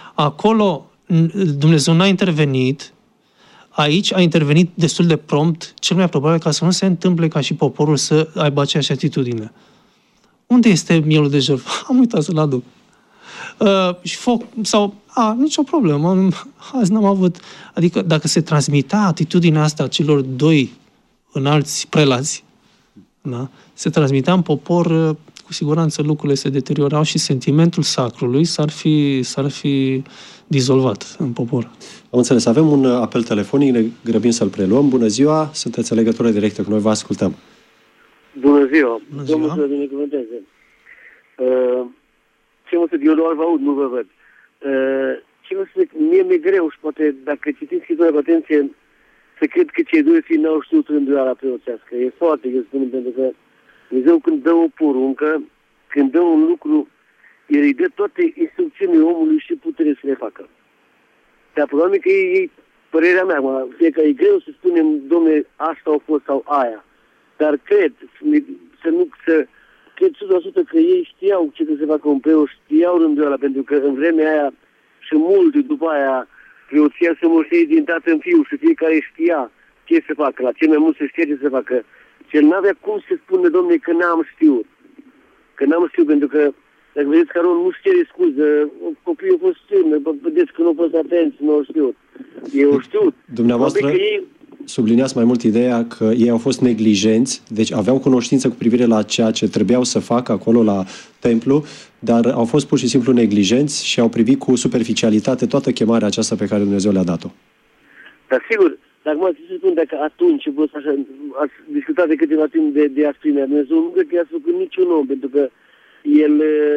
C: Acolo Dumnezeu n-a intervenit, aici a intervenit destul de prompt, cel mai probabil ca să nu se întâmple ca și poporul să aibă aceeași atitudine. Unde este mielul de jertfă? Am uitat să-l aduc. Uh, și foc, sau, a, nicio problemă, azi n-am avut. Adică dacă se transmita atitudinea asta celor doi înalți prelați, da? Se transmitea în popor, cu siguranță lucrurile se deteriorau și sentimentul sacrului s-ar fi, s-ar fi dizolvat în popor.
B: Am înțeles. Avem un apel telefonic, ne grăbim să-l preluăm. Bună ziua, sunteți în legătură directă cu noi, vă ascultăm.
E: Bună ziua.
C: Bună ziua.
E: Domnul să vă binecuvânteze. Uh, ce mă să eu doar vă aud, nu vă văd. Uh, ce mă să zic, mie mi-e greu și poate dacă citiți scriptura cu atenție, să cred că cei doi fii n-au știut rânduiala preoțească. E foarte greu să spunem, pentru că Dumnezeu când dă o poruncă, când dă un lucru, El îi dă toate instrucțiunile omului și putere să le facă. Dar probabil că ei, părerea mea, fie că e greu să spunem, domne, asta a fost sau aia. Dar cred, să nu, să, cred o sută la sută că ei știau ce trebuie să facă un preot, știau rânduiala, pentru că în vremea aia și mult după aia preoția să moșteni din tată în fiu și fiecare știa ce să facă, la cel mai mult să știe ce să facă. Cel n-avea cum să spună, domne, că n-am știut. Că n-am știut, pentru că dacă vedeți că Aron nu-și cere scuză, copiii au fost știut, vedeți că nu au fost atenți, nu au știut. Ei au știut.
B: Dumneavoastră ei... subliniați mai mult ideea că ei au fost neglijenți, deci aveau cunoștință cu privire la ceea ce trebuiau să facă acolo la templu, dar au fost pur și simplu neglijenți și au privit cu superficialitate toată chemarea aceasta pe care Dumnezeu le-a dat-o.
E: Dar sigur, dacă mă să spun, dacă atunci vă așa, ați discutat de câteva timp de, de asprimea, Dumnezeu nu cred că i-a făcut niciun om, pentru că El,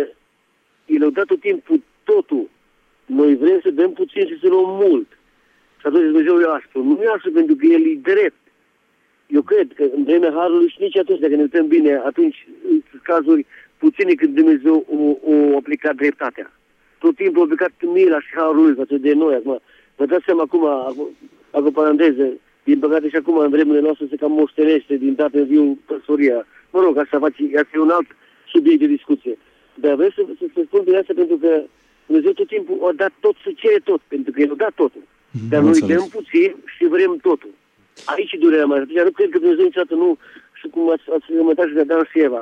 E: el a dat tot timpul totul. Noi vrem să dăm puțin și să luăm mult. Și atunci Dumnezeu e aspru. Nu e aspru pentru că El e drept. Eu cred că în vremea Harului și nici atunci, dacă ne uităm bine, atunci sunt cazuri puține când Dumnezeu o, o aplicat dreptatea. Tot timpul a aplicat mila și Harul lui față de noi. Acum, vă dați seama acum, acum paranteză, din păcate și acum în vremurile noastre se cam moștenește din tată în viu păstoria. Mă rog, asta face, asta e un alt subiect de discuție. Dar vreau să, să, să spun bine asta pentru că Dumnezeu tot timpul a dat tot să cere tot, pentru că El a dat totul. Dar noi dăm puțin și vrem totul. Aici e durerea mare. Deci nu cred că Dumnezeu niciodată nu, și cum ați, ați rămătat și de Adam și Eva,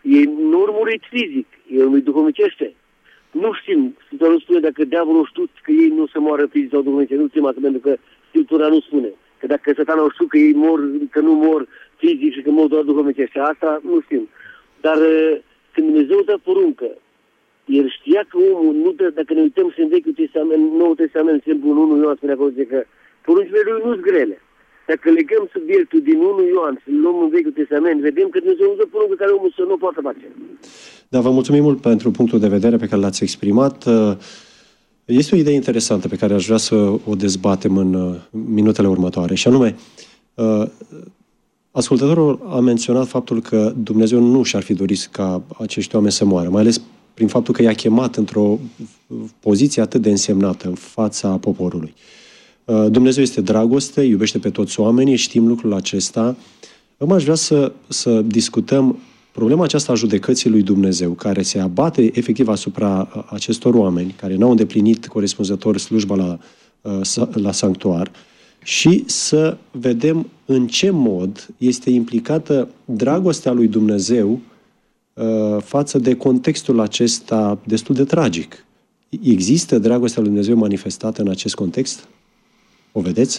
E: Ei nu urmăriți fizic, ei urmăriți duhovnicește. Nu știm, Sfântul spune dacă diavolul știu că ei nu se moară fizic sau duhovnicește, nu știm asta, pentru că Scriptura nu spune. Că dacă Satana o știu că ei mor, că nu mor fizic și că mor doar duhovnicește, asta nu știm. Dar când Dumnezeu dă poruncă, el știa că omul nu dă, dacă ne uităm și în Vechiul Testament, în Noul Testament, de exemplu, în unu Ioan spune acolo, zice că poruncile lui nu sunt grele. Dacă legăm subiectul din unu Ioan și luăm în Vechiul Testament, vedem că Dumnezeu nu dă poruncă care omul să nu poată face.
B: Da, vă mulțumim mult pentru punctul de vedere pe care l-ați exprimat. Este o idee interesantă pe care aș vrea să o dezbatem în minutele următoare, și anume, ascultătorul a menționat faptul că Dumnezeu nu și-ar fi dorit ca acești oameni să moară, mai ales prin faptul că i-a chemat într-o poziție atât de însemnată în fața poporului. Dumnezeu este dragoste, iubește pe toți oamenii, știm lucrul acesta. Acum aș vrea să, să discutăm problema aceasta a judecății lui Dumnezeu, care se abate efectiv asupra acestor oameni, care n-au îndeplinit corespunzător slujba la, la sanctuar, și să vedem în ce mod este implicată dragostea lui Dumnezeu față de contextul acesta destul de tragic. Există dragostea lui Dumnezeu manifestată în acest context? O vedeți?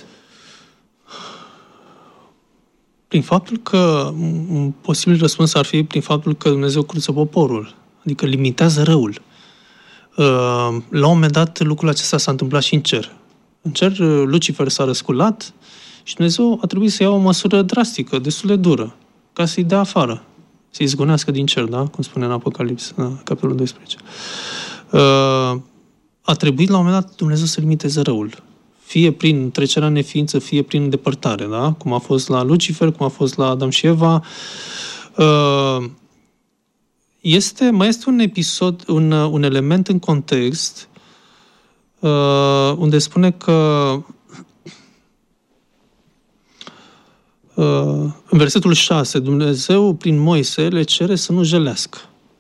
C: Prin faptul că un posibil răspuns ar fi prin faptul că Dumnezeu cruță poporul, adică limitează răul. La un moment dat lucrul acesta s-a întâmplat și în cer. În cer Lucifer s-a răsculat și Dumnezeu a trebuit să ia o măsură drastică, destul de dură, ca să-i dea afară, să-i zgonească din cer, da? Cum spune în Apocalips, da? Capitolul doisprezece. A trebuit la un moment dat Dumnezeu să limiteze răul. Fie prin trecerea în neființă, fie prin îndepărtare, da? Cum a fost la Lucifer, cum a fost la Adam și Eva. Este, mai este un episod, un, un element în context unde spune că în versetul șase, Dumnezeu prin Moise le cere să nu jelească.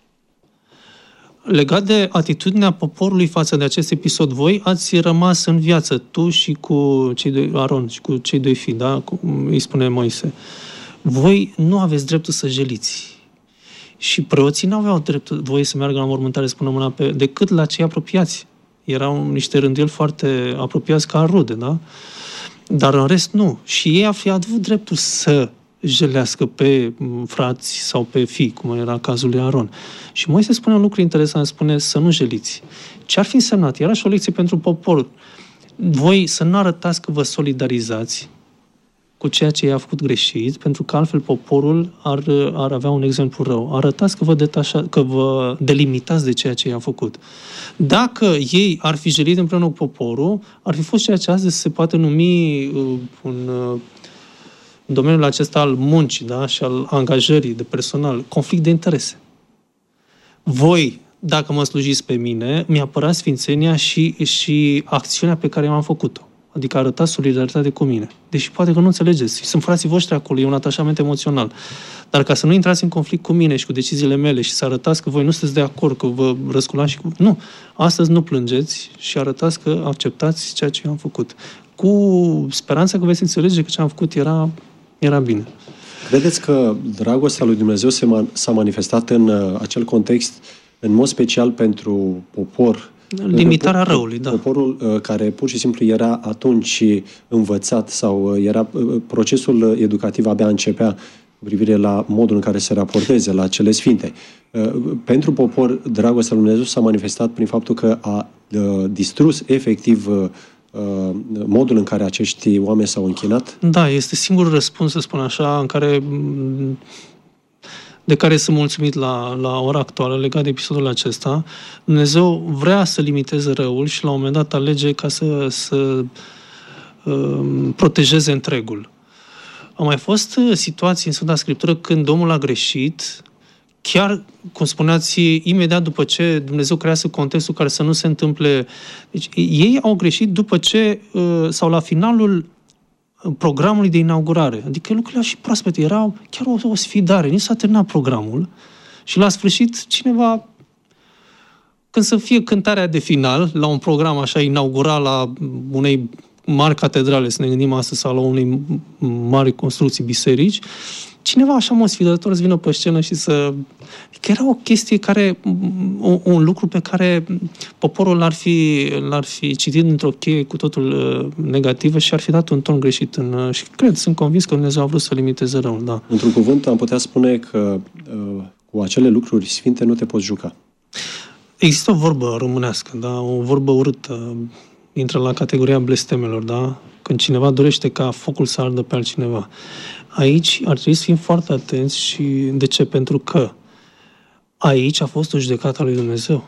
C: Legat de atitudinea poporului față de acest episod, voi ați rămas în viață, tu și cu cei doi, Aron și cu cei doi fii, da? Cum îi spune Moise. Voi nu aveți dreptul să jeliți. Și preoții nu aveau dreptul voi să meargă la mormântare, spună mâna pe, decât la cei apropiați. Erau niște rânduieli foarte apropiați ca rude, da? Dar în rest nu. Și ei au fi avut dreptul să jelească pe frați sau pe fii, cum era cazul lui Aron. Și Moise spune un lucru interesant, spune să nu jeliți. Ce ar fi însemnat? Era și o lecție pentru popor. Voi să nu arătați că vă solidarizați cu ceea ce i-a făcut greșit, pentru că altfel poporul ar, ar avea un exemplu rău. Arătați că vă, detașa, că vă delimitați de ceea ce i-a făcut. Dacă ei ar fi jelit împreună cu poporul, ar fi fost ceea ce astăzi se poate numi uh, un... Uh, în domeniul acesta al muncii, da? Și al angajării de personal, conflict de interese. Voi, dacă mă slujiți pe mine, mi-apărați sfințenia și, și acțiunea pe care m-am făcut-o. Adică arătați solidaritate cu mine. Deși poate că nu înțelegeți. Sunt frații voștri acolo, e un atașament emoțional. Dar ca să nu intrați în conflict cu mine și cu deciziile mele și să arătați că voi nu sunteți de acord, că vă răsculați și cu... Nu! Astăzi nu plângeți și arătați că acceptați ceea ce am făcut. Cu speranța că veți înțelege că ce am făcut era... Era bine.
B: Credeți că dragostea lui Dumnezeu s-a manifestat în acel context, în mod special pentru popor?
C: Limitarea răului, da.
B: Poporul care pur și simplu era atunci învățat sau era procesul educativ abia începea cu privire la modul în care se raporteze la cele sfinte. Pentru popor, dragostea lui Dumnezeu s-a manifestat prin faptul că a distrus efectiv modul în care acești oameni s-au închinat?
C: Da, este singurul răspuns, să spun așa, în care, de care sunt mulțumit la, la ora actuală, legat de episodul acesta. Dumnezeu vrea să limiteze răul și la un moment dat alege ca să, să um, protejeze întregul. Au mai fost situații în Sfânta Scriptură când omul a greșit, chiar, cum spuneați, imediat după ce Dumnezeu creează contextul care să nu se întâmple... Deci, ei au greșit după ce, sau la finalul programului de inaugurare. Adică lucrurile și proaspete. Era chiar o, o sfidare. Nici s-a terminat programul și la sfârșit cineva, când să fie cântarea de final, la un program așa inaugural la unei mari catedrale, să ne gândim astăzi, sau la unei mari construcții biserici, cineva așa mă sfidător să vină pe scenă și să... Că era o chestie care, un, un lucru pe care poporul l-ar fi, l-ar fi citit într-o cheie cu totul uh, negativă și ar fi dat un ton greșit în... Uh, și cred, sunt convins că Dumnezeu a vrut să limiteze răul, da.
B: Într-un cuvânt am putea spune că uh, cu acele lucruri sfinte nu te poți juca.
C: Există o vorbă românească, da, o vorbă urâtă, intră la categoria blestemelor, da, când cineva dorește ca focul să ardă pe altcineva. Aici ar trebui să fim foarte atenți și de ce? Pentru că aici a fost o judecată a lui Dumnezeu.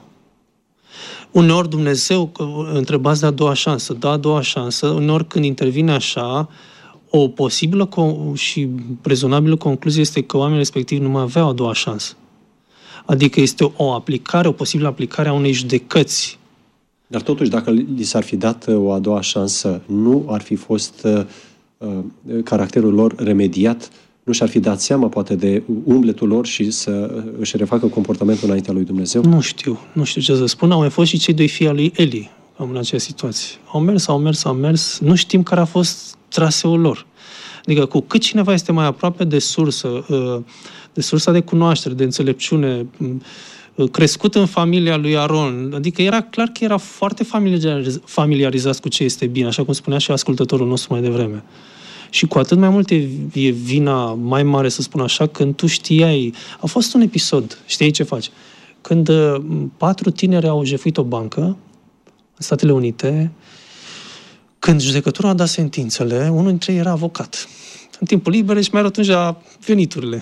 C: Uneori Dumnezeu, întrebați de a doua șansă, da, a doua șansă, uneori când intervine așa, o posibilă și rezonabilă concluzie este că oamenii respectivi nu mai aveau a doua șansă. Adică este o aplicare, o posibilă aplicare a unei judecăți.
B: Dar totuși, dacă li s-ar fi dat o a doua șansă, nu ar fi fost uh, caracterul lor remediat, nu și-ar fi dat seama, poate, de umbletul lor și să își refacă comportamentul înaintea lui Dumnezeu?
C: Nu știu, nu știu ce să spun. Au mai fost și cei doi fii al lui Eli în acea situație. Au mers, au mers, au mers, nu știm care a fost traseul lor. Adică cu cât cineva este mai aproape de sursă, de sursa de cunoaștere, de înțelepciune, crescut în familia lui Aron, adică era clar că era foarte familiariz- familiarizat cu ce este bine, așa cum spunea și ascultătorul nostru mai devreme. Și cu atât mai mult e, e vina mai mare, să spun așa, când tu știai... A fost un episod, știai ce faci? Când uh, patru tineri au jefuit o bancă în Statele Unite, când judecătorul a dat sentințele, unul dintre ei era avocat. În timpul liber își mai rotunjea veniturile.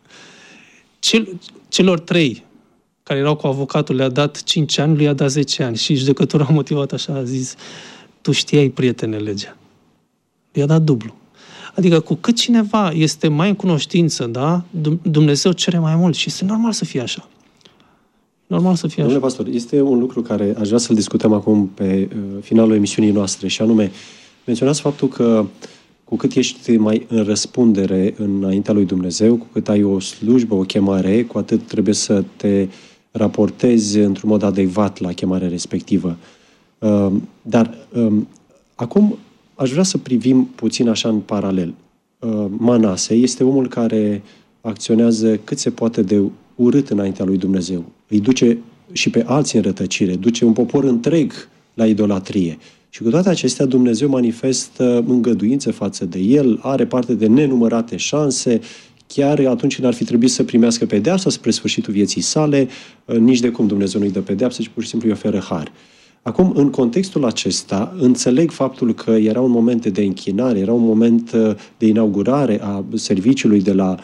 C: Cel, celor trei care erau cu avocatul le-a dat cinci ani, lui a dat zece ani. Și judecătorul a motivat așa, a zis, tu știai, prietene, legea. I-a dat dublu. Adică cu cât cineva este mai în cunoștință, da, Dumnezeu cere mai mult și este normal să fie așa. Normal să fie așa.
B: Domnule pastor, este un lucru care aș vrea să-l discutăm acum pe uh, finalul emisiunii noastre și anume, menționați faptul că cu cât ești mai în răspundere înaintea lui Dumnezeu, cu cât ai o slujbă, o chemare, cu atât trebuie să te raportezi într-un mod adecvat la chemarea respectivă. Uh, dar uh, acum aș vrea să privim puțin așa în paralel. Manase este omul care acționează cât se poate de urât înaintea lui Dumnezeu. Îi duce și pe alții în rătăcire, duce un popor întreg la idolatrie. Și cu toate acestea Dumnezeu manifestă îngăduință față de el, are parte de nenumărate șanse, chiar atunci când ar fi trebuit să primească pedeapsa spre sfârșitul vieții sale, nici de cum Dumnezeu nu-i dă pedeapsă, ci pur și simplu îi oferă har. Acum, în contextul acesta, înțeleg faptul că era un moment de închinare, era un moment de inaugurare a serviciului de la,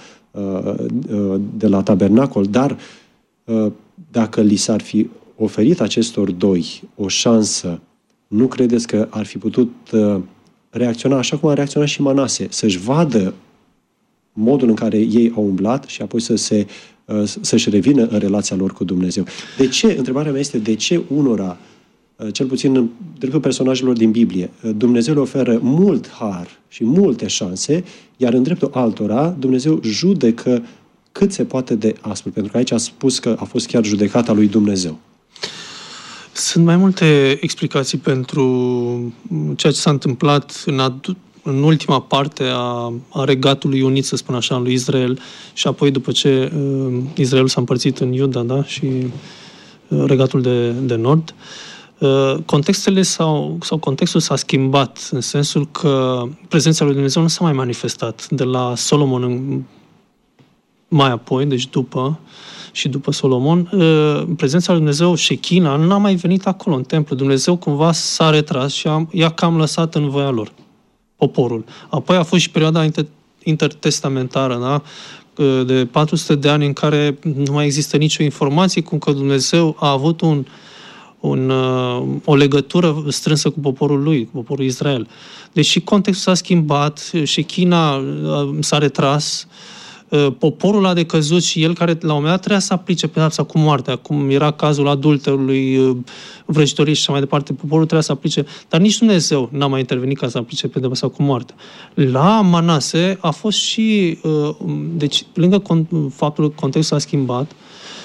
B: de la tabernacol, dar dacă li s-ar fi oferit acestor doi o șansă, nu credeți că ar fi putut reacționa așa cum a reacționat și Manase, să-și vadă modul în care ei au umblat și apoi să se, să-și revină în relația lor cu Dumnezeu? De ce, întrebarea mea este, de ce unora, cel puțin în dreptul personajelor din Biblie, Dumnezeu le oferă mult har și multe șanse, iar în dreptul altora Dumnezeu judecă cât se poate de aspru, pentru că aici a spus că a fost chiar judecata lui Dumnezeu.
C: Sunt mai multe explicații pentru ceea ce s-a întâmplat în, adu- în ultima parte a, a regatului unit, să spun așa, lui Israel, și apoi după ce uh, Israelul s-a împărțit în Iuda, da, și uh, regatul de, de nord. Uh, contextele sau, sau contextul s-a schimbat în sensul că prezența lui Dumnezeu nu s-a mai manifestat de la Solomon în, mai apoi, deci după și după Solomon, uh, prezența lui Dumnezeu, Shechina, nu a mai venit acolo în templu. Dumnezeu cumva s-a retras și a, i-a cam lăsat în voia lor, poporul. Apoi a fost și perioada inter, intertestamentară, da? De patru sute de ani în care nu mai există nicio informație cum că Dumnezeu a avut un Un, o legătură strânsă cu poporul lui, cu poporul Israel. Deci și contextul s-a schimbat, Shechina s-a retras, poporul a decăzut și el, care la un moment dat trebuia să aplice pedeapsa cu moartea, cum era cazul adulterului, vrăjitorii și așa mai departe, poporul trebuia să aplice, dar nici Dumnezeu n-a mai intervenit ca să aplice pedeapsa cu moartea. La Manase a fost și, deci lângă faptul că contextul s-a schimbat,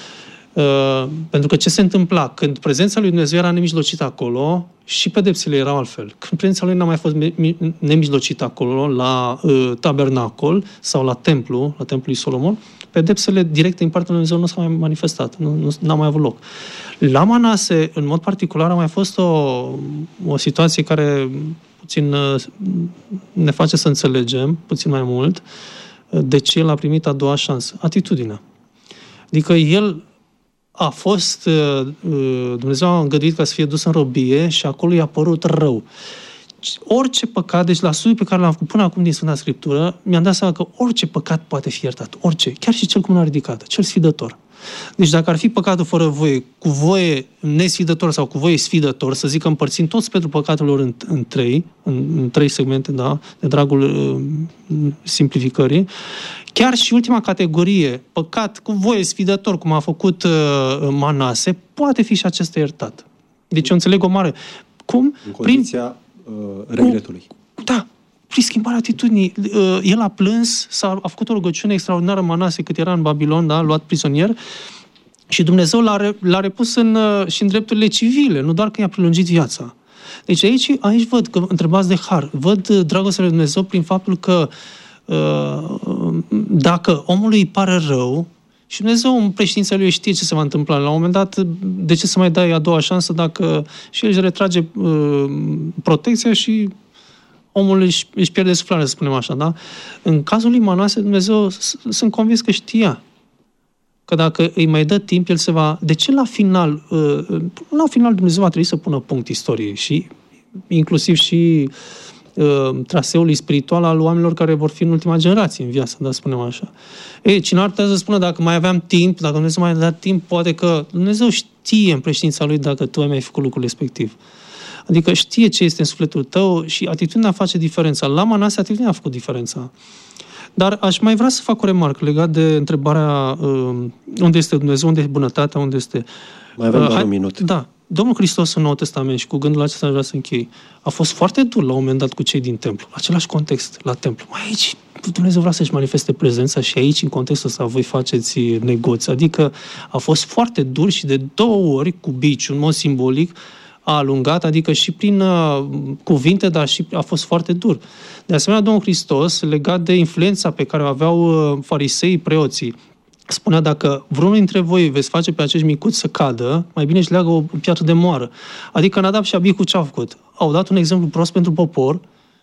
C: Uh, pentru că ce se întâmpla? Când prezența lui Dumnezeu era nemijlocită acolo, și pedepsele erau altfel. Când prezența lui n-a mai fost nemijlocită acolo, la uh, tabernacol sau la templu, la templul lui Solomon, pedepsele directe din partea lui Dumnezeu nu s-au mai manifestat, nu, nu n-a mai avut loc. La Manase, în mod particular, a mai fost o, o situație care puțin uh, ne face să înțelegem, puțin mai mult, de ce el a primit a doua șansă. Atitudinea. Adică el a fost, Dumnezeu a îngăduit ca să fie dus în robie și acolo i-a părut rău. Orice păcat, deci la studiul pe care l-am făcut până acum din Sfânta Scriptură, mi-am dat seama că orice păcat poate fi iertat. Orice. Chiar și cel cu mâna ridicată. Cel sfidător. Deci dacă ar fi păcatul fără voie, cu voie nesfidător sau cu voie sfidător, să zic că împărțim toți pentru păcatul lor în, în trei, în, în trei segmente, da, de dragul uh, simplificării, chiar și ultima categorie, păcat cu voie sfidător, cum a făcut uh, Manase, poate fi și acesta iertat. Deci eu înțeleg o mare... Cum?
B: În condiția prin, uh, regretului.
C: Cu, da, prin schimbarea atitudinii. Uh, el a plâns, s-a, a făcut o rugăciune extraordinară Manase cât era în Babilon, da, luat prizonier, și Dumnezeu l-a, re, l-a repus în, uh, și în drepturile civile, nu doar că i-a prelungit viața. Deci aici, aici văd că întrebați de har, văd dragostea lui Dumnezeu prin faptul că dacă omului îi pare rău, și Dumnezeu în președința lui știe ce se va întâmpla, la un moment dat, de ce să mai dai a doua șansă dacă și el își retrage uh, protecția și omul își, își pierde suflarea, să spunem așa, da? În cazul lui Manase, Dumnezeu sunt convins că știa că dacă îi mai dă timp, el se va... De ce la final, uh, la final Dumnezeu va trebui să pună punct istoriei și inclusiv și traseului spiritual al oamenilor care vor fi în ultima generație în viață, da, spunem așa. Ei, cine ar putea să spună dacă mai aveam timp, dacă Dumnezeu mai a dat timp, poate că Dumnezeu știe în președința lui dacă tu ai mai făcut lucrul respectiv. Adică știe ce este în sufletul tău și atitudinea face diferența. La Manase, atitudinea a făcut diferența. Dar aș mai vrea să fac o remarcă legat de întrebarea uh, unde este Dumnezeu, unde este bunătatea, unde este...
B: Mai avem uh, doar hai, un minut.
C: Da. Domnul Hristos în Noul Testament, și cu gândul acesta aș vrea să închei, a fost foarte dur la un moment dat cu cei din templu. Același context la templu. Mai aici Dumnezeu vrea să-și manifeste prezența și aici, în contextul ăsta, voi faceți negoți. Adică a fost foarte dur și de două ori cu biciul, în mod simbolic, a alungat, adică și prin uh, cuvinte, dar și a fost foarte dur. De asemenea, Domnul Hristos, legat de influența pe care o aveau uh, fariseii, preoții, spunea, dacă vreunul dintre voi veți face pe acești micuți să cadă, mai bine își leagă o piatră de moară. Adică Nadab și Abihu ce au făcut? Au dat un exemplu prost pentru popor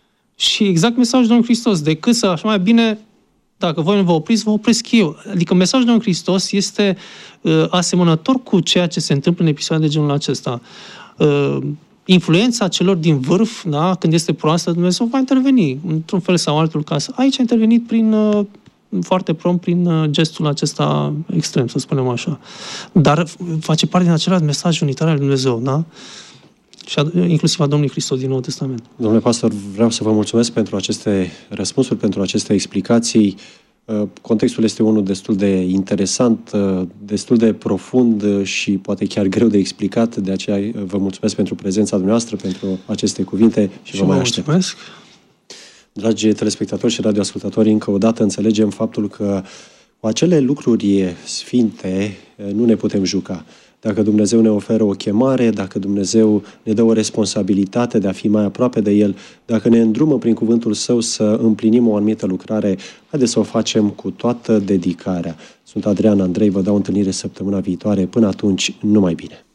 C: și exact mesajul Domnului Hristos, decât să, așa mai bine, dacă voi nu vă opriți, vă opresc eu. Adică mesajul Domnului Hristos este uh, asemănător cu ceea ce se întâmplă în episoade de genul acesta. Uh, influența celor din vârf, da, când este proastă, Dumnezeu va interveni într-un fel sau altul. Ca să... Aici a intervenit prin... Uh, foarte prompt prin gestul acesta extrem, să spunem așa. Dar face parte din același mesaj unitar al Dumnezeu, da? Și a, inclusiv a Domnului Hristos din Noul Testament.
B: Domnule pastor, vreau să vă mulțumesc pentru aceste răspunsuri, pentru aceste explicații. Contextul este unul destul de interesant, destul de profund și poate chiar greu de explicat, de aceea vă mulțumesc pentru prezența dumneavoastră, pentru aceste cuvinte și, și vă mai aștept.
C: Mulțumesc.
B: Dragi telespectatori și radioascultători, încă o dată înțelegem faptul că cu acele lucruri sfinte nu ne putem juca. Dacă Dumnezeu ne oferă o chemare, dacă Dumnezeu ne dă o responsabilitate de a fi mai aproape de El, dacă ne îndrumă prin cuvântul Său să împlinim o anumită lucrare, haideți să o facem cu toată dedicarea. Sunt Adrian Andrei, vă dau întâlnire săptămâna viitoare. Până atunci, numai bine!